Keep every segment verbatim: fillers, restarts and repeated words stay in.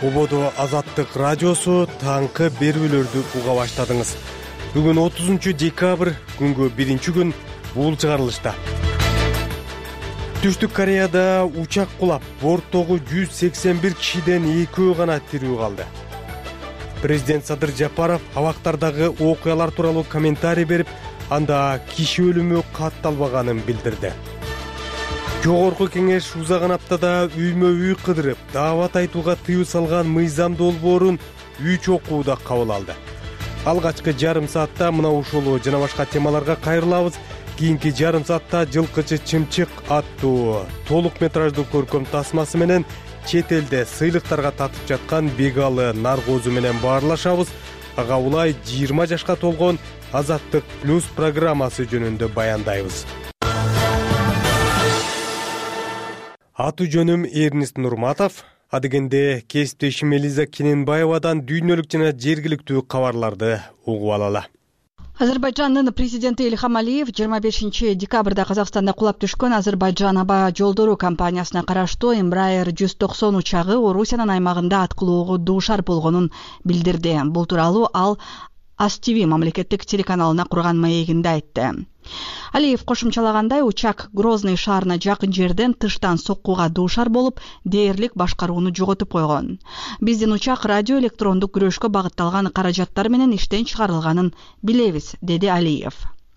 Ободо Азаттык радиосу таңкы берүүлөрдү уга баштадыңыз. Бүгүн отузунчу декабрь, күнгө биринчи күн, бул чыгарылышта. Түштүк Кореяда учак кулап, борттогу жүз сексен бир кишиден экөө гана тирүү калды. Президент Садыр Жапаров абактардагы окуялар тууралуу комментарий берип, анда киши өлүмү катталбаганын билдирди. Жогорку кеңеш узаган аптада үймө-үй кыдырып, даават айтууга тыюу салган мыйзам долбоорун үч окууда кабыл алды. Алгачкы жарым саатта мына ушул жана башка темаларга кайрылабыз. Кийинки жарым саатта Жылкычы чымчык аттуу толук метраждуу көркөм тасмасы менен чет элде сыйлыктарга татып жаткан Бегалы Наргозу менен баарлашабыз. Ага улай жыйырма жашка толгон Азаттык плюс программасы жөнүндө баяндайбыз. Аты жөнүм Эрнист Нурматов. Адегенде кесиптешим Элиза Кененбаевадан дүйнөлүк жана жергиликтүү кабарларды угуп алалы. Азербайжандын президенти Ильхам Алиев жыйырма бешинчи декабрда Казакстанда кулап түшкөн Азербайжан аба жолдору компаниясына караштуу Embraer жүз токсон учагы Орусиянын аймагында аткылоого дуушар болгонун билдирди. Бул тууралуу ал Ас Ти Ви мамлекеттик телеканалына курган маегинде айтты. Алиев кошумчалагандай, учак Грозный шаарына жакын жерден тыштан соккуга дуушар болуп, дээрлик башкарууну жоготуп койгон. Биздин учак радио электрондук күрөшкө багытталган каражаттар менен иштен чыгарылганын билебиз, деди Алиев.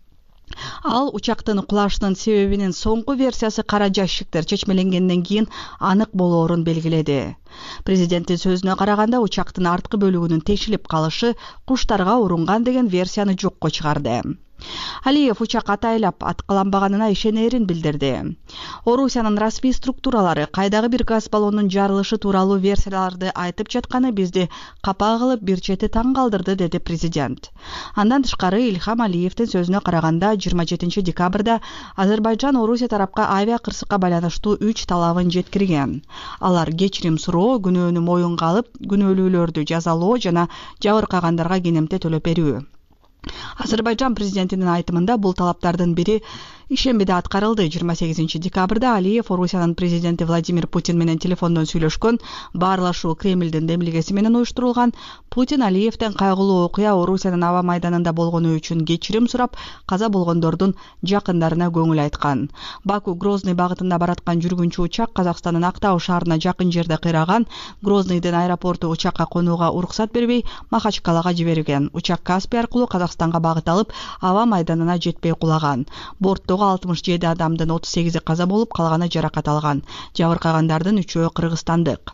Ал учактын кулашынын себебинин соңку версиясы кара жашиктер чечмеленгенден кийин анык болоорун белгиледи. Президенттин сөзүнө караганда, учактын арткы бөлүгүнүн тешилип калышы куштарга урунган деген версияны жокко чыгарды. Алиев учак атайлап аткаланбаганына ишенерин билдирди. Орусиянын расмий структуралары кайдагы бир газ баллонунун жарылышы тууралуу версияларды айтып жатканы бизди капа кылып бир чети таң калтырды, деди президент. Андан тышкары Ильхам Алиевдин сөзүнө караганда, жыйырма жетинчи декабрда Азербайжан Орусия тарапка авиа кырсыкка байланыштуу үч талабын жеткирген. Алар кечирим суроо, күнөөнү моюнга алып, күнөөлүүлөрдү жазалоо жана жабыркагандарга кенемте төлөп берүү. Азербайжан президентинин айтымында бул талаптардын бири ишембиде аткарылды. жыйырма сегизинчи декабрда Алиев Орусиянын президенти Владимир Путин менен телефондон сүйлөшкөн. Баарлашуу Кремлдин демилгеси менен уюштурулган. Путин Алиевден кайгылуу окуя Орусиянын аба майданында болгону үчүн кечирим сурап, каза болгондордун жакындарына көңүл айткан. Баку Грозный багытында бараткан жүргүнчү учак Казакстандын Актау шаарына жакын жерде кыйраган. Грозныйдын аэропорту учакка конууга уруксат бербей, Махачкалага жиберилген. Учак Каспий аркылуу Казакстанга багыт алып, аба майданына жетпей кулаган. Борттогу алтымыш жети адамдын отуз сегизи каза болуп, калганы жаракат алган. Жабыркагандардын үчөө кыргызстандык.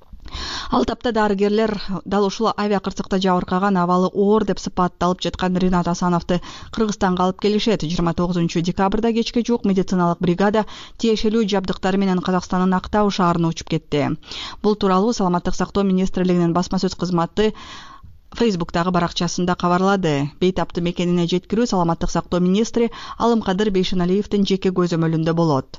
Ал тапта дарыгерлер дал ушул авиа кырсыкта жабыркаган абалы оор деп сыпатталып жаткан Ринат Асановду Кыргызстанга алып келишет. жыйырма тогузунчу декабрда кечке жуук медициналык бригада тиешелүү жабдыктары менен Казакстандын Актау шаарына учуп кетти. Бул тууралуу Саламаттык сактоо министрлигинин басма сөз кызматы Фейсбуктагы баракчасында кабарлады. Бейтапты мекенине жеткирүү Саламаттык сактоо министри Алымкадыр Бейшеналиевдин жеке көзөмөлүндө болот.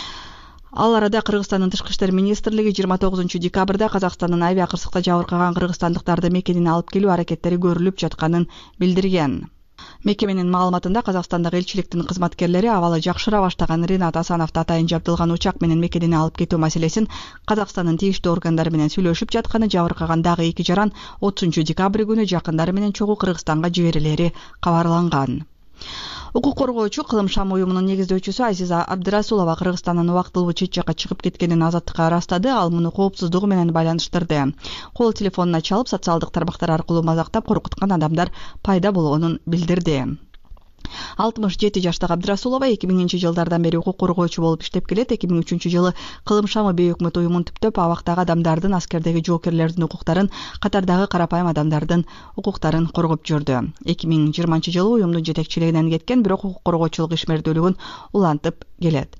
Ал арада Кыргызстандын тышкы иштер министрлиги жыйырма тогузунчу декабрда Казакстандын авиа кырсыкта жабыркаган кыргызстандыктарды мекенине алып келүү аракеттери көрүлүп жатканын билдирген. Мекеменин маалыматында Казакстандагы элчиликтин кызматкерлери абалы жакшыра баштаган Ринат Асановду атайын жабдылган учак менен мекенине алып кетүү маселесин Казакстандын тийиштүү органдары менен сүйлөшүп жатканы, жабыркагандагы эки жаран отузунчу декабрь күнү жакындары менен чогуу Кыргызстанга жиберилери кабарланган. Укук коргоочу Кылым Шам уюмунун негиздөөчүсү Азиза Абдырасулова Кыргызстандын убактылуу чет жакка чыгып кеткенин Азаттыкка ырастады. Ал муну коопсуздугу менен байланыштырды. Кол телефонуна чалып, социалдык тармактар аркылуу мазактап коркуткан адамдар пайда болгонун билдирди. алтымыш жети жаштагы Абдырасулова эки миңинчи жылдардан бери укук коргоочу болуп иштеп келет. эки миң үчүнчү жылы Кылым Шамы бейөкмөт уюмун түптөп, абактагы адамдардын, аскердеги жоокерлердин укуктарын, катардагы карапайым адамдардын укуктарын коргоп жүрдү. эки миң жыйырманчы жылы уюмдун жетекчилигинен кеткен, бирок укук коргоочулук ишмердүүлүгүн улантып келет.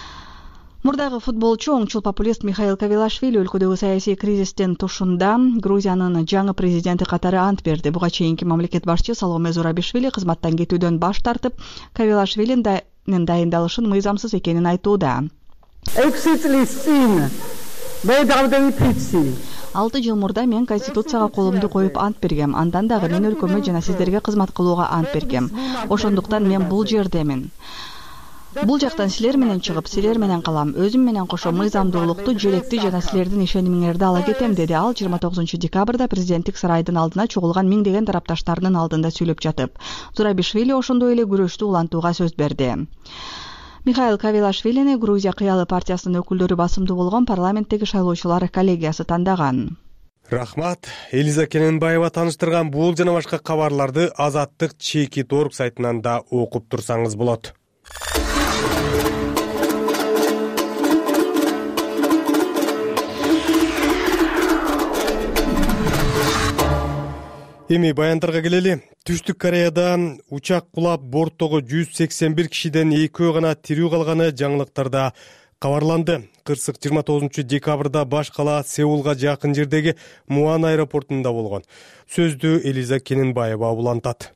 Мурдагы футболчу оңчул популист Михаил Кавилашвили өлкөдөгү саясий кризистин тушунда Грузиянын жаңы президенти катары ант берди. Буга чейинки мамлекет башчы Саломе Зурабишвили кызматтан кетүүдөн баш тартып, Кавилашвилинин дайындалышын мыйзамсыз экенин айтууда. алты жыл мурда мен конституцияга колумду коюп ант бергем. Андан дагы мен өлкөмө жана сиздерге кызмат кылууга ант бергем. Ошондуктан мен бул жердемин. Бул жактан силер менен чыгып, силер менен калам, өзүм менен кошо мыйзамдуулукту, желекти жана силердин ишенимиңерди ала кетем, деди ал жыйырма тогузунчу декабрда президенттик сарайдын алдына чогулган миңдеген тарапташтарынын алдында сүйлөп жатып. Зурабишвили ошондой эле күрөштү улантууга сөз берди. Михаил Кавилашвилини Грузия кыялы партиясынын өкүлдөрү басымдуу болгон парламенттеги шайлоочулар коллегиясы тандаган. Рахмат. Элиза Кененбаева тааныштырган бул жана башка кабарларды Азаттык чеки точка орг сайтынан да окуп турсаңыз болот. Эми баяндарга келели. Түштүк Кореяда учак кулап, борттогу жүз сексен бир кишиден экөө гана тирүү калганы жаңылыктарда кабарланды. Кырсык жыйырма тогузунчу декабрда баш кала Сеулга жакын жердеги Муан аэропортунда болгон. Сөздү Элиза Кененбаева улантат.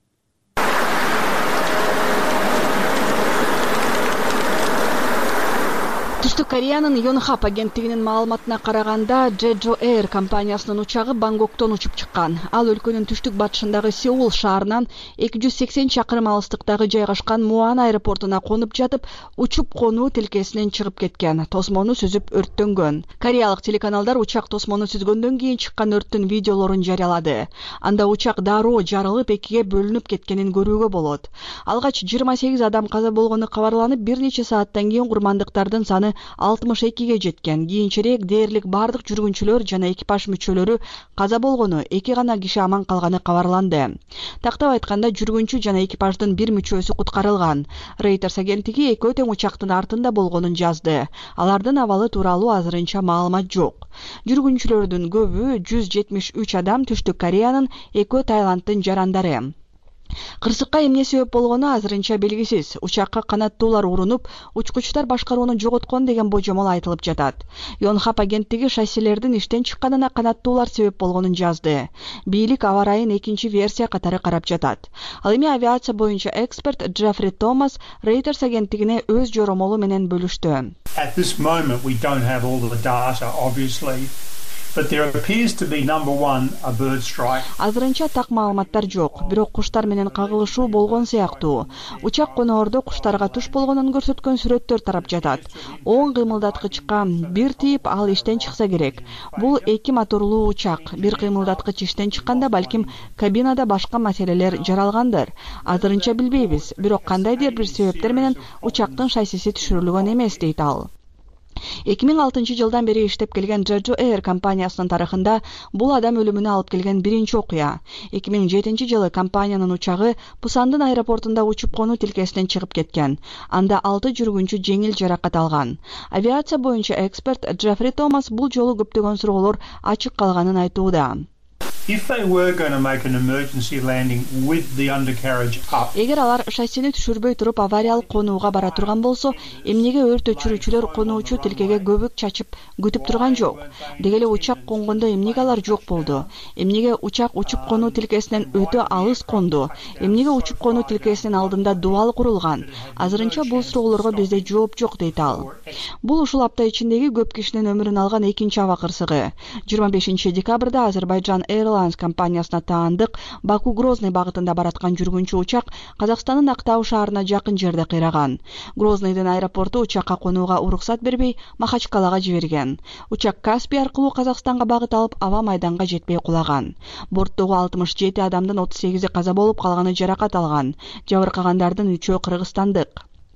Түштүк Кореянын Yonhap агенттигинин маалыматына караганда, Jeju Air компаниясынын учагы Бангкоктон учуп чыккан. Ал өлкөнүн түштүк батышындагы Сеул шаарынан эки жүз сексен чакырым алыстыктагы жайгашкан Муан аэропортуна конуп жатып, учуп конуу тилкесинен чыгып кеткен, тосмону сүзүп өрттөнгөн. Кореялык телеканалдар учак тосмону сүзгөндөн кийин чыккан өрттүн видеолорун жарыялады. Анда учак дароо жарылып, экиге бөлүнүп кеткенин көрүүгө болот. Алгач жыйырма сегиз адам каза болгону кабарланып, бир нече сааттан кийин курмандыктардын саны алтымыш экиге жеткен. Кийинчерээк дээрлик бардык жүргүнчүлөр жана экипаж мүчөлөрү каза болгону, эки гана киши аман калганы кабарланды. Тактап айтканда, жүргүнчү жана экипаждын бир мүчөсү куткарылган. Reuters агенттиги экөө тең учактын артында болгонун жазды. Алардын абалы тууралуу азырынча маалымат жок. Жүргүнчүлөрдүн көбү жүз жетимиш үч адам Түштүк Кореянын, экөө Таиланддын жарандары. Кырсыкка эмне себеп болгону азырынча белгисиз. Учакка канаттуулар урунуп, учкучтар башкарууну жоготкон деген божомол айтылып жатат. Yonhap агенттиги шассилердин иштен чыкканына канаттуулар себеп болгонун жазды. Бийлик аба ырайын экинчи версия катары карап жатат. Ал эми авиация боюнча эксперт Джеффри Томас Reuters агенттигине өз жоромолу менен бөлүштү. At this moment we don't have all the data, obviously. But there appears to be number one a bird strike. Азырынча так маалыматтар жок, бирок куштар менен кагылышуу болгон сыяктуу. Учак коноордо куштарга туш болгонун көрсөткөн сүрөттөр тарап жатат. Оң кыймылдаткычка бир тийип, ал иштен чыкса керек. Бул эки моторлуу учак. Бир кыймылдаткыч иштен чыкканда балким кабинада башка маселелер жаралгандыр. Азырынча билбейбиз, бирок кандайдыр бир себептер менен учактын шассиси түшүрүлгөн эмес, дейт ал. эки миң алтынчы жылдан бери иштеп келген Jeju Air компаниясынын тарыхында бул адам өлүмүнө алып келген биринчи окуя. эки миң жетинчи жылы компаниянын учагы Пусандын аэропортунда учуп конуу тилкесинен чыгып кеткен. Анда алты жүргүнчү жеңил жаракат алган. Авиация боюнча эксперт Джеффри Томас бул жолу көптөгөн суроолор ачык калганын айтууда. If they were going to make an emergency landing with the undercarriage up. Эгер алар шассини түшүрбөй туруп авариялык конууга бара турган болсо, эмнеге өрт өчүрүүчүлөр конуучу тилкеге көбүк чачып күтүп турган жок? Деги эле учак конгондо эмнеге алар жок болду? Эмнеге учак учуп конуу тилкесинен өтө алыс конду? Эмнеге учуп конуу тилкесинин алдында дубал курулган? Азырынча бул суроолорго бизде жооп жок, дейт ал. Бул ушул апта ичиндеги көп кишинин өмүрүн алган экинчи аба кырсыгы. жыйырма бешинчи декабрда Азербайджан Airlines компаниясына таандык Баку-Грозный багытында бараткан жүргүнчү учак Казакстандын Актау шаарына жакын жерде кыйраган. Грознойдун аэропорту учакка конууга уруксат бербей, Махачкалага жиберген. Учак Каспий аркылуу Казакстанга багыт алып, аба майданга жетпей кулаган. Борттогу алтымыш жети адамдын отуз сегизи каза болуп, калганы жаракат алган. Жабыркагандардын үчөө кыргызстандык.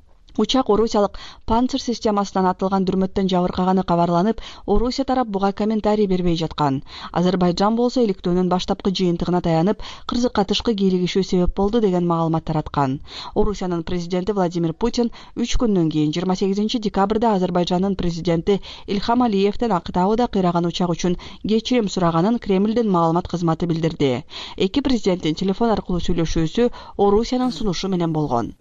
Учак Орусиялык Панцир системасынан атылган дүрмөттөн жабыркаганы кабарланып, Орусия тарап буга комментарий бербей жаткан. Азербайджан болсо иликтөөнүн баштапкы жыйынтыгына таянып, кырсыкка тышкы кийлигишүү себеп болду деген маалымат тараткан. Орусиянын президенти Владимир Путин үч күндөн кийин жыйырма сегизинчи декабрда Азербайджандын президенти Ильхам Алиевден Актауда кыйраган учак үчүн кечирим сураганын Кремлдин маалымат кызматы билдирди. Эки президенттин телефон аркылуу сүйлөшүүсү Орусиянын сунушу менен болгон.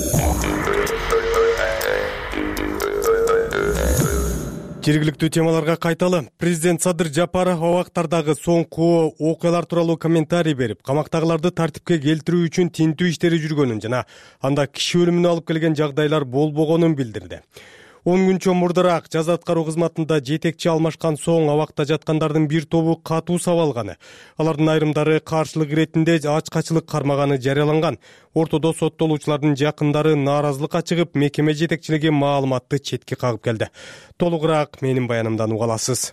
Жергиликтүү темаларга кайталы. Президент Садыр Жапаров абактардагы соңку окуялар тууралуу комментарий берип, камактагыларды тартипке келтирүү үчүн тинтүү иштери жүргөнүн жана анда киши өлүмүнө алып келген жагдайлар болбогонун билдирди. он күнчө мурдараак жаза аткаруу кызматында жетекчи алмашкан соң абакта жаткандардын бир тобу катуу сабалганы. Алардын айрымдары каршылык иретинде ачкачылык кармаганы жарыяланган. Ортодо соттолуучулардын жакындары нааразылыкка чыгып, мекеме жетекчилиги маалыматты четке кагып келди. Толугураак менин баянымдан уга аласыз.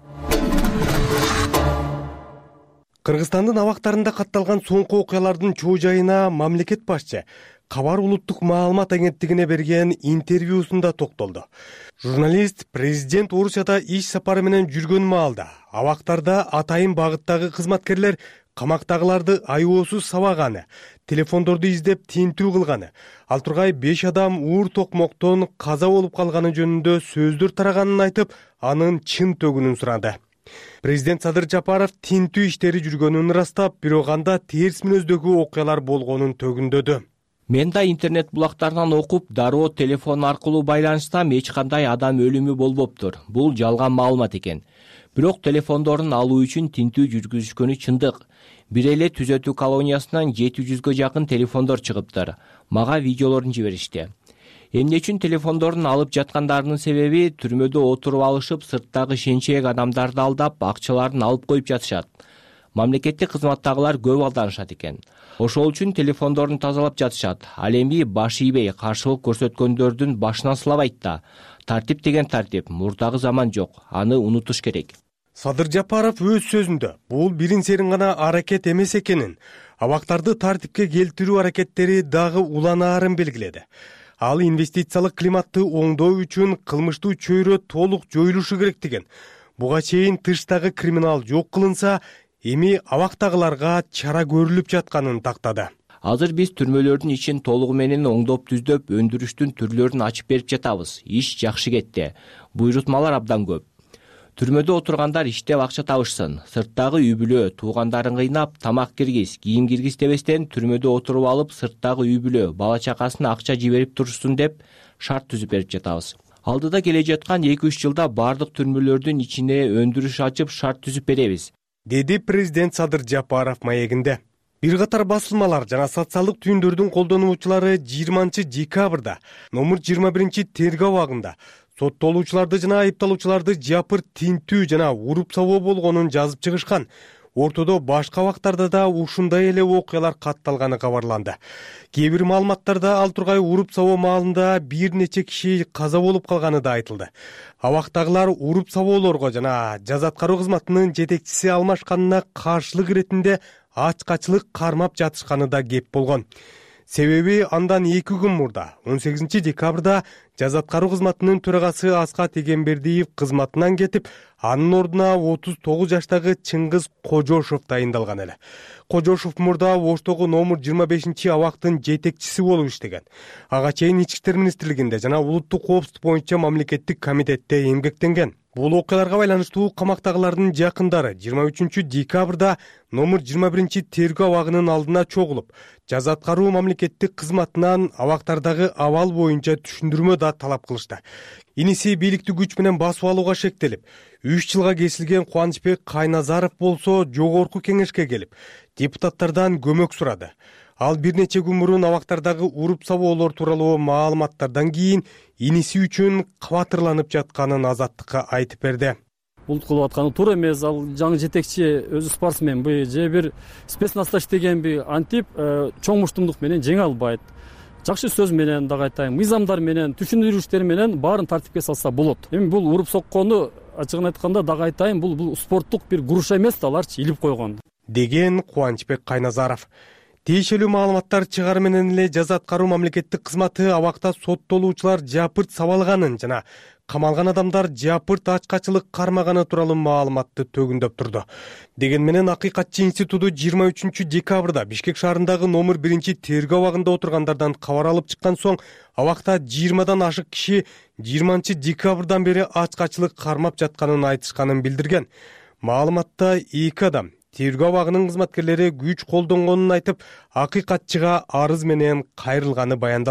Кыргызстандын абактарында катталган соңку окуялардын чоо жайына мамлекет башчы Кабар улуттук маалымат агенттигине берген интервьюсунда токтолду. Журналист президент Орусияда иш сапары менен жүргөн маалда абактарда атайын багыттагы кызматкерлер камактагыларды айоосуз сабаганы, телефондорду издеп тинтүү кылганы, ал тургай беш адам уур токмоктон каза болуп калганы жөнүндө сөздөр тараганын айтып, анын чын төгүнүн сурады. Президент Садыр Жапаров тинтүү иштери жүргөнүн ырастап, бирок анда терс мүнөздөгү окуялар болгонун төгүндөдү. Мен да интернет булактарынан окуп, дароо телефон аркылуу байланышсам эч кандай адам өлүмү болбоптур. Бул жалган маалымат экен. Бирок телефондорун алуу үчүн тинтүү жүргүзүшкөнү чындык. Бир эле түзөтүү колониясынан жети жүзгө жакын телефондор чыгыптыр. Мага видеолорун жиберишти. Эмне үчүн телефондорун алып жаткандарынын себеби түрмөдө отуруп алышып, сырттагы шенчеек адамдарды алдап, акчаларын алып коюп жатышат. Мамлекеттик кызматтагылар көп алданышат экен. Ошол үчүн телефондорун тазалап жатышат. Ал эми баш ийбей каршылык көрсөткөндөрдүн башынан сылабайт да. Тартип деген тартип, мурдагы заман жок. Аны унутуш керек. Садыр Жапаров өз сөзүндө бул бирин серин гана аракет эмес экенин, абактарды тартипке келтирүү аракеттери дагы уланаарын белгиледи. Ал инвестициялык климатты оңдоо үчүн кылмыштуу чөйрө толук жоюлушу керек деген. Буга чейин тыштагы криминал жок кылынса, эми абактагыларга чара көрүлүп жатканын тактады. Азыр биз түрмөлөрдүн ичин толугу менен оңдоп түздөп, өндүрүштүн түрлөрүн ачып берип жатабыз. Иш жакшы кетти. Буйрутмалар абдан көп. Түрмөдө отургандар иштеп акча табышсын. Сырттагы үй бүлө, туугандарын кыйнап, тамак киргиз, кийим киргиз дебестен түрмөдө отуруп алып, сырттагы үй бүлө, бала чакасына акча жиберип турушсын деп шарт түзүп берип жатабыз. Алдыда келе жаткан эки үч жылда бардык түрмөлөрдүн ичине өндүрүш ачып шарт түзүп беребиз, деди президент Садыр Жапаров маегинде. Бир катар басылмалар жана социалдык түйүндөрдүн колдонуучулары жыйырманчы декабрда номер жыйырма биринчи тергөө абагында соттолуучуларды жана айыпталуучуларды жапыр тинтүү жана уруп сабоо болгонун жазып чыгышкан. Ортодо башка абактарда да ушундай эле окуялар катталганы кабарланды. Кээ бир маалыматтарда ал тургай уруп сабоо маалында бир нече киши каза болуп калганы да айтылды. Абактагылар уруп сабоолорго жана жаза аткаруу кызматынын жетекчиси алмашканына каршылык иретинде ачкачылык кармап жатышканы да кеп болгон. Себеби андан эки күн мурда он сегизинчи декабрда жаза аткаруу кызматынын төрагасы Аскат Эгембердиев кызматынан кетип, анын ордуна отуз тогуз жаштагы Чыңгыз Кожошов дайындалган эле. Кожошов мурда Оштогу номер жыйырма бешинчи абактын жетекчиси болуп иштеген. Ага чейин Ички иштер министрлигинде жана улуттук коопсуздук боюнча мамлекеттик комитетте эмгектенген. Бул окуяларга байланыштуу камактагылардын жакындары жыйырма үчүнчү декабрда номер жыйырма биринчи тергөө абагынын алдына чогулуп, жаза аткаруу мамлекеттик кызматынан абактардагы абал боюнча түшүндүрмө да талап кылышты. Иниси бийликти күч менен басып алууга шектелип, үч жылга кесилген Кубанычбек Кайназаров болсо жогорку кеңешке келип, депутаттардан көмөк сурады. Ал бир нече күн мурун абактардагы уруп сабоолор тууралуу маалыматтардан кийин иниси үчүн кабатырланып жатканын Азаттыкка айтып берди. Бул кылып атканы туура эмес. Ал жаңы жетекчи өзү спортсменби же бир спецназда иштегенби, антип чоң муштумдук менен жеңе албайт. Жакшы сөз менен дагы айтайын, мыйзамдар менен, түшүндүрүштөр менен баарын тартипке салса болот. Эми бул уруп соккону ачыгын айтканда дагы айтайын, бул бул спорттук бир груша эмес да, аларчы илип койгон, деген Кубанычбек Кайназаров. Тиешелүү маалыматтар чыгары менен эле жаза аткаруу мамлекеттик кызматы абакта соттолуучулар жапырт сабалганын жана камалган адамдар жапырт ачкачылык кармаганы тууралуу маалыматты төгүндөп турду. Деген менен Акыйкатчы институту жыйырма үчүнчү декабрда Бишкек шаарындагы номер биринчи тергөө абагында отургандардан кабар алып чыккан соң, абакта жыйырмадан ашык киши жыйырманчы декабрдан бери ачкачылык кармап жатканын айтышканын билдирген. Маалыматта эки адам тергөө абагынын кызматкерлери күч колдонгонун айтып, Акыйкатчыга арыз менен кайрылганы баяндалган.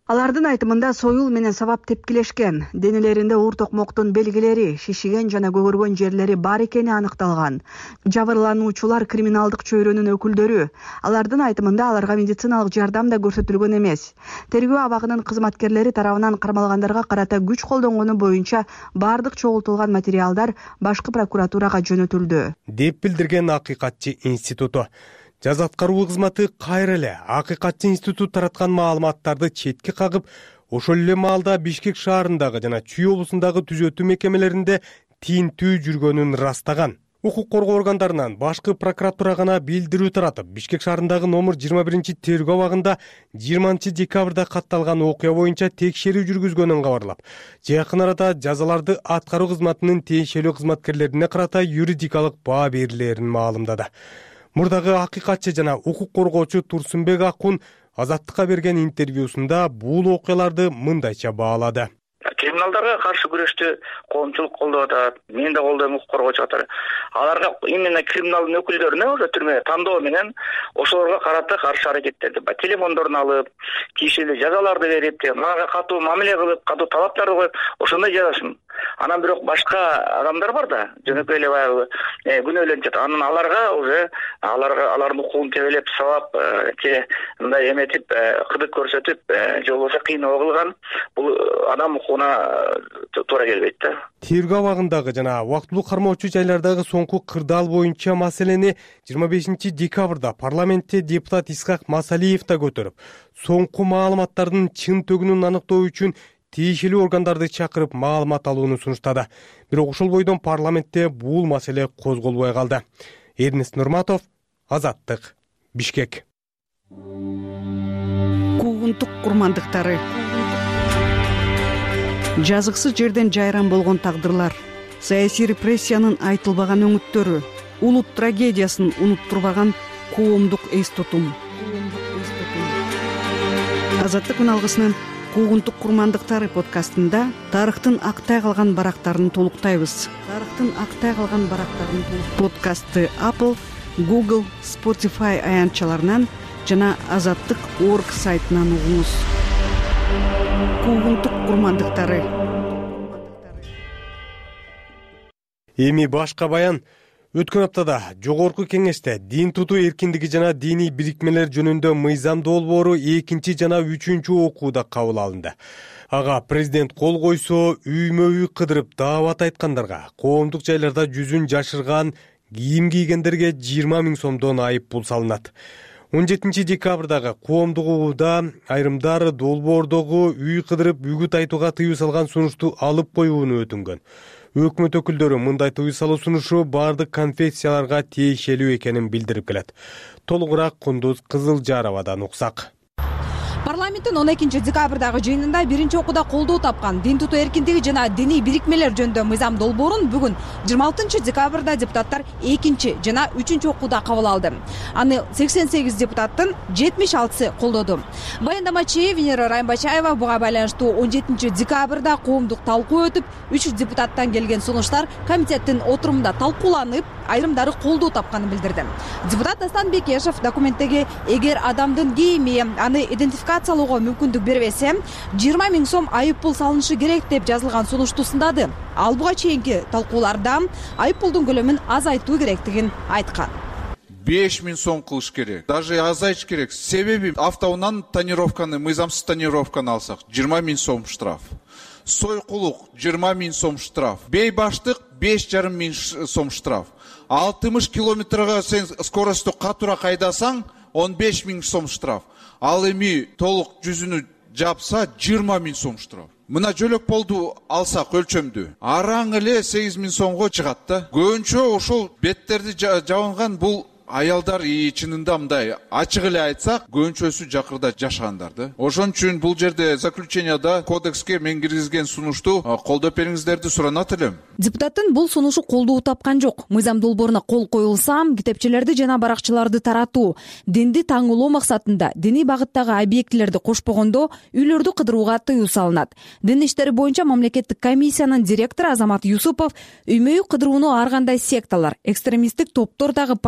Алардын айтымында союл менен сабап тепкилешкен, денелеринде оор токмоктун белгилери, шишиген жана көгөргөн жерлери бар экени аныкталган. Жабырлануучулар криминалдык чөйрөнүн өкүлдөрү. Алардын айтымында аларга медициналык жардам да көрсөтүлгөн эмес. Тергөө абагынын кызматкерлери тарабынан кармалгандарга карата күч колдонгону боюнча бардык чогултулган материалдар башкы прокуратурага жөнөтүлдү, деп билдирген Акыйкатчы институту. Жаз аткаруу кызматы кайра эле Акыйкатчы институт тараткан маалыматтарды четке кагып, ошол эле маалда Бишкек шаарындагы жана Чүй облусундагы түзөтүү мекемелеринде тинтүү жүргөнүн ырастаган. Укук коргоо органдарынан башкы прокуратура гана билдирүү таратып, Бишкек шаарындагы номер жыйырма биринчи тергөө абагында жыйырманчы декабрда катталган окуя боюнча текшерүү жүргүзгөнүн кабарлап, жакын арада жазаларды аткаруу кызматынын тиешелүү кызматкерлерине карата юридикалык баа берилерин маалымдады. Мурдагы Акыйкатчы жана укук коргоочу Турсунбек Акун Азаттыкка берген интервьюсунда бул окуяларды мындайча баалады. Криминалдарга каршы күрөштү коомчулук колдоп атат, мен да колдойм, укук коргоочу катары. Аларга именно криминалдын өкүлдөрүнө уже түрмө тандоо менен ошолорго карата каршы аракеттерди, телефондорун алып, тиешелүү жазаларды берип, мага катуу мамиле кылып, катуу талаптарды коюп, ошондой жазашым. Анан бирок башка адамдар бар да, жөнөкөй эле баягы күнөөлөнүп, анан аларга уже аларга алардын укугун тебелеп сабап, же мындай эметип, кыдык көрсөтүп, же болбосо кыйноо кылган, бул адам укугуна туура келбейт да. Тергөө абагындагы жана убактылуу кармоочу жайлардагы соңку кырдаал боюнча маселени жыйырма бешинчи декабрда парламентте депутат Исхак Масалиев да көтөрүп, соңку маалыматтардын чын төгүнүн аныктоо үчүн тиешелүү органдарды чакырып маалымат алууну сунуштады. Бирок ошол бойдон парламентте бул маселе козголбой калды. Эрнест Нурматов, Азаттык, Бишкек. Куугунтук курмандыктары. Жазыксыз жерден жайран болгон тагдырлар, саясий репрессиянын айтылбаган өңүттөрү, улут трагедиясын унуттурбаган коомдук эс тутум. Азаттык үналгысынын Куугунтук курмандыктары подкастында тарыхтын актай калган барактарын толуктайбыз. Тарыхтын актай калган барактарын подкастты Apple, Google, Spotify аянтчаларынан жана азаттык точка орг сайтынан угуңуз. Куугунтук курмандыктары. Эми башка баян. Өткөн аптада жогорку кеңеште дин тутуу эркиндиги жана диний бирикмелер жөнүндө мыйзам долбоору экинчи жана үчүнчү окууда кабыл алынды. Ага президент кол койсо, үймө-үй кыдырып даават айткандарга, коомдук жайларда жүзүн жашырган кийим кийгендерге жыйырма миң сомдон айып пул салынат. он жетинчи декабрдагы коомдук угууда айрымдар долбоордогу үй кыдырып үгүт айтууга тыюу салган сунушту алып коюуну өтүнгөн. Өкмөт өкүлдөрү мындай тыюу салуу сунушу бардык конфессияларга тиешелүү экенин билдирип келет. Толугураак Кундуз Кызылжаровадан уксак. Парламенттин он экинчи декабрдагы жыйынында биринчи окууда колдоо тапкан дин тутуу эркиндиги жана диний бирикмелер жөнүндө мыйзам долбоорун бүгүн жыйырма алтынчы декабрда депутаттар экинчи жана үчүнчү окууда кабыл алды. Аны сексен сегиз депутаттын жетимиш алтысы колдоду. Баяндамачы Венера Раймбачаева буга байланыштуу он жетинчи декабрда коомдук талкуу өтүп, үч депутаттан келген сунуштар комитеттин отурумунда талкууланып, айрымдары колдоо тапканын билдирди. Депутат Дастан Бекешев документтеги эгер адамдын кийими аны идентификациялоого мүмкүндүк бербесе, жыйырма миң сом айып пул салынышы керек деп жазылган сунушту сындады. Ал буга чейинки талкууларда айып пулдун көлөмүн азайтуу керектигин айткан. беш миң сом кылыш керек. Даже азайтыш керек. Себеби автоунан тонировканы, мыйзамсыз тонировканы алсак, жыйырма миң сом штраф. Сойкулук жыйырма миң сом штраф. Бейбаштык беш жарым миң сом штраф. алтымыш километрга сен скоросту катуураак айдасаң, он беш миң сом штраф. Ал эми толук жүзүнү жапса жыйырма миң сом штраф. Мына жөлөк болду алсак өлчөмдү, араң эле сегиз миң сомго чыгат да. Көбүнчө ошол беттерди жабынган бул аялдар чынында мындай ачык эле айтсак, көбүнчөсү жакырда жашагандар да. Ошон үчүн бул жерде заключенияда кодекске мен киргизген сунушту колдоп бериңиздерди суранат элем. Депутаттын бул сунушу колдоо тапкан жок. Мыйзам долбооруна кол коюлса, китепчелерди жана баракчыларды таратуу, динди таңылоо максатында диний багыттагы объектилерди кошпогондо үйлөрдү кыдырууга тыюу салынат. Дин иштери боюнча мамлекеттик комиссиянын директору Азамат Юсупов үймө-үй кыдырууну ар кандай секталар, экстремисттик топтор дагы пайдаланып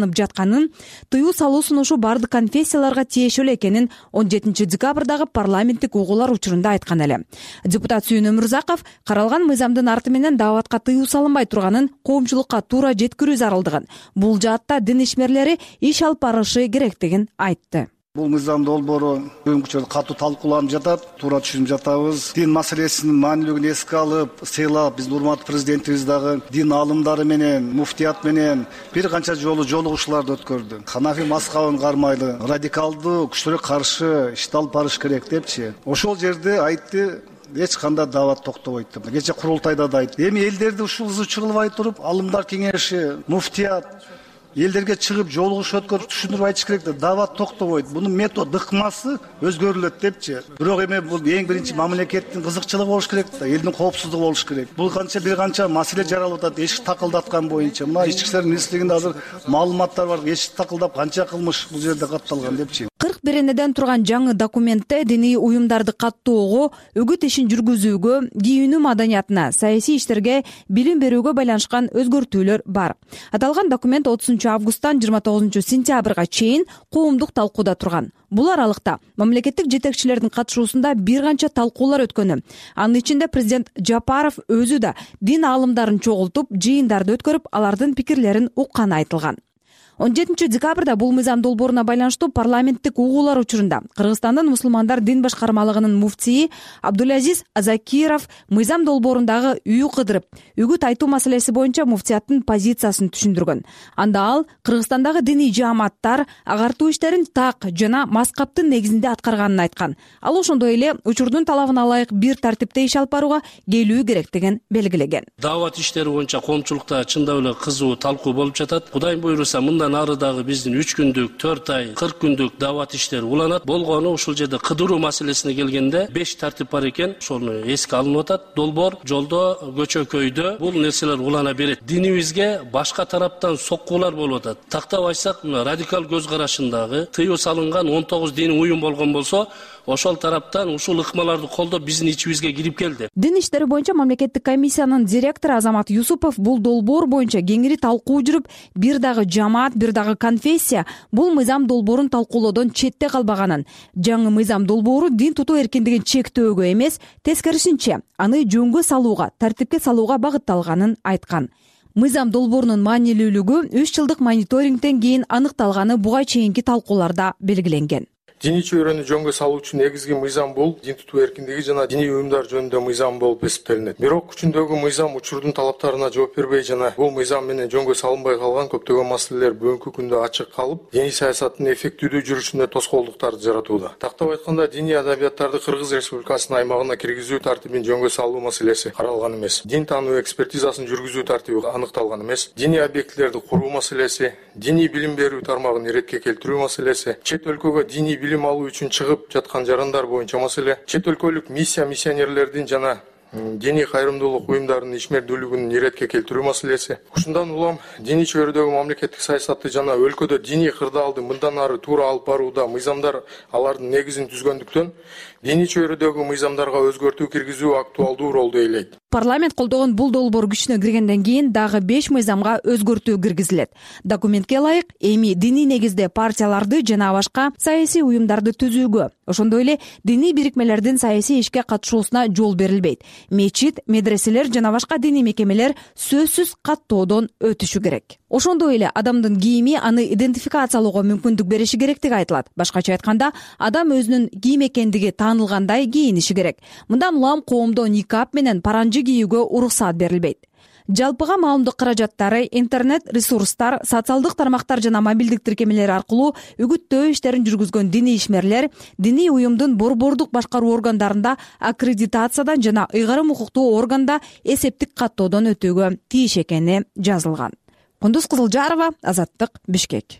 талкууланып жатканын, тыюу салуу сунушу бардык конфессияларга тиешелүү экенин он жетинчи декабрдагы парламенттик угуулар учурунда айткан эле. Депутат Сүйүн Өмүрзаков каралган мыйзамдын арты менен дааватка тыюу салынбай турганын, коомчулукка туура жеткирүү зарылдыгын, бул жаатта дин ишмерлери иш алып барышы керектигин айтты. Бул мыйзам долбоору бүгүнкү учурда катуу талкууланып жатат, туура түшүнүп жатабыз. Дин маселесинин маанилүүлүгүн эске алып, сыйлап, биздин урматтуу президентибиз дагы дин аалымдары менен, муфтият менен бир канча жолу жолугушууларды өткөрдү. Ханафи мазхабын кармайлы, радикалдуу күчтөргө каршы иш алып барыш керек депчи. Ошол жерде айтты, эч кандай даават токтобойт деп. Кече курултайда да айтты. Эми элдерди ушул чыгылбай туруп, алымдар кеңеши, муфтият элдерге чыгып жолугуш өткөрүп түшүндүрүп айтыш керек да, даават токтобойт. Бунун метод ыкмасы өзгөрүлөт депчи. Бирок эми бул эң биринчи мамлекеттин кызыкчылыгы болуш керек да, элдин коопсуздугу болуш керек. Бул канча бир канча маселе жаралып атат, эшик такылдаткан боюнча. Мына ички иштер министрлигинде азыр маалыматтар бар, эшик такылдап канча кылмыш бул жерде катталган депчи. кырк бир энеден турган жаңы документте диний уюмдарды каттоого, үгүт ишин жүргүзүүгө, кийинүү маданиятына, саясий иштерге, билим берүүгө байланышкан өзгөртүүлөр бар. Аталган документ отузунчу августтан жыйырма тогузунчу сентябрга чейин коомдук талкууда турган. Бул аралыкта мамлекеттик жетекчилердин катышуусунда бир канча талкуулар өткөнү. Анын ичинде президент Жапаров өзү да дин аалымдарын чогултуп, жыйындарды өткөрүп, алардын пикирлерин укканы айтылган. он жетинчи декабрда бул мыйзам долбооруна байланыштуу парламенттик угуулар учурунда Кыргызстандын мусулмандар дин башкармалыгынын муфтии Абдулазиз Азакиров мыйзам долбоорундагы үй кыдырып, үгүт айтуу маселеси боюнча муфтияттын позициясын түшүндүргөн. Анда ал Кыргызстандагы диний жааматтар агартуу иштерин так жана мазкаптын негизинде аткарганын айткан. Ал ошондой эле учурдун талабына ылайык бир тартипте иш алып барууга келүү керектигин белгилеген. Даават иштери боюнча коомчулукта чындап эле кызуу талкуу болуп жатат. Кудайым буйруса мындан ары дагы биздин үч күндүк, төрт ай, кырк күндүк даават иштери уланат. Болгону ушул жерде кыдыруу маселесине келгенде беш тартип бар экен. Ошону эске алынып атат. Долбоор, жолдо, көчө-көйдө бул нерселер улана берет. Динибизге башка тараптан соккуулар болуп атат. Тактап айтсак, радикал көз карашындагы тыюу салынган он тогуз диний уюм болгон болсо, ошол тараптан ушул ыкмаларды колдоп биздин ичибизге кирип келди. Дин иштери боюнча мамлекеттик комиссиянын директору Азамат Юсупов бул долбоор боюнча кеңири талкуу жүрүп, бир дагы жамаат, бир дагы конфессия бул мыйзам долбоорун талкуулоодон четте калбаганын, жаңы мыйзам долбоору дин тутуу эркиндигин чектөөгө эмес, тескерисинче аны жөнгө салууга, тартипке салууга багытталганын айткан. Мыйзам долбоорунун маанилүүлүгү үч жылдык мониторингден кийин аныкталганы буга чейинки талкууларда белгиленген. Диний чөйрөнү жөнгө салуучу негизги мыйзам бул дин тутуу эркиндиги жана диний уюмдар жөнүндө мыйзам болуп эсептелинет. Бирок күчүндөгү мыйзам учурдун талаптарына жооп бербей жана бул мыйзам менен жөнгө салынбай калган көптөгөн маселелер бүгүнкү күндө ачык калып, диний саясаттын эффективдүү жүрүшүнө тоскоолдуктарды жаратууда. Тактап айтканда, диний адабияттарды Кыргыз Республикасынын аймагына киргизүү тартибин жөнгө салуу маселеси каралган эмес. Дин таануу экспертизасын жүргүзүү тартиби аныкталган эмес. Диний объектилерди куруу маселеси, диний билим берүү тармагын иретке келтирүү маселеси, чет өлкөгө диний билим алуу үчүн чыгып жаткан жарандар боюнча маселе, чет өлкөлүк миссия миссионерлердин жана диний кайрымдуулук уюмдарынын ишмердүүлүгүн иретке келтирүү маселеси. Ушундан улам диний чөйрөдөгү мамлекеттик саясатты жана өлкөдө диний кырдаалды мындан ары туура алып барууда мыйзамдар алардын негизин түзгөндүктөн диний чөйрөдөгү мыйзамдарга өзгөртүү киргизүү актуалдуу ролду ээлейт. Парламент колдогон бул долбоор күчүнө киргенден кийин дагы беш мыйзамга өзгөртүү киргизилет. Документке ылайык эми диний негизде партияларды жана башка саясий уюмдарды түзүүгө, ошондой эле диний бирикмелердин саясий ишке катышуусуна жол берилбейт. Мечит, медреселер жана башка диний мекемелер сөзсүз каттоодон өтүшү керек. Ошондой эле адамдын кийими аны идентификациялоого мүмкүндүк бериши керектиги айтылат. Башкача айтканда, адам өзүнүн кийим экендиги таанылгандай кийиниши керек. Мындан улам коомдо никап менен паранжы кийүүгө уруксаат берилбейт. Жалпыга маалымдык каражаттары, интернет ресурстар, социалдык тармактар жана мобилдик тиркемелер аркылуу үгүттөө иштерин жүргүзгөн диний ишмерлер диний уюмдун борбордук башкаруу органдарында аккредитациядан жана ыйгарым укуктуу органда эсептик каттоодон өтүүгө тийиш экени жазылган. Кундуз Кызылжарова, Азаттык, Бишкек.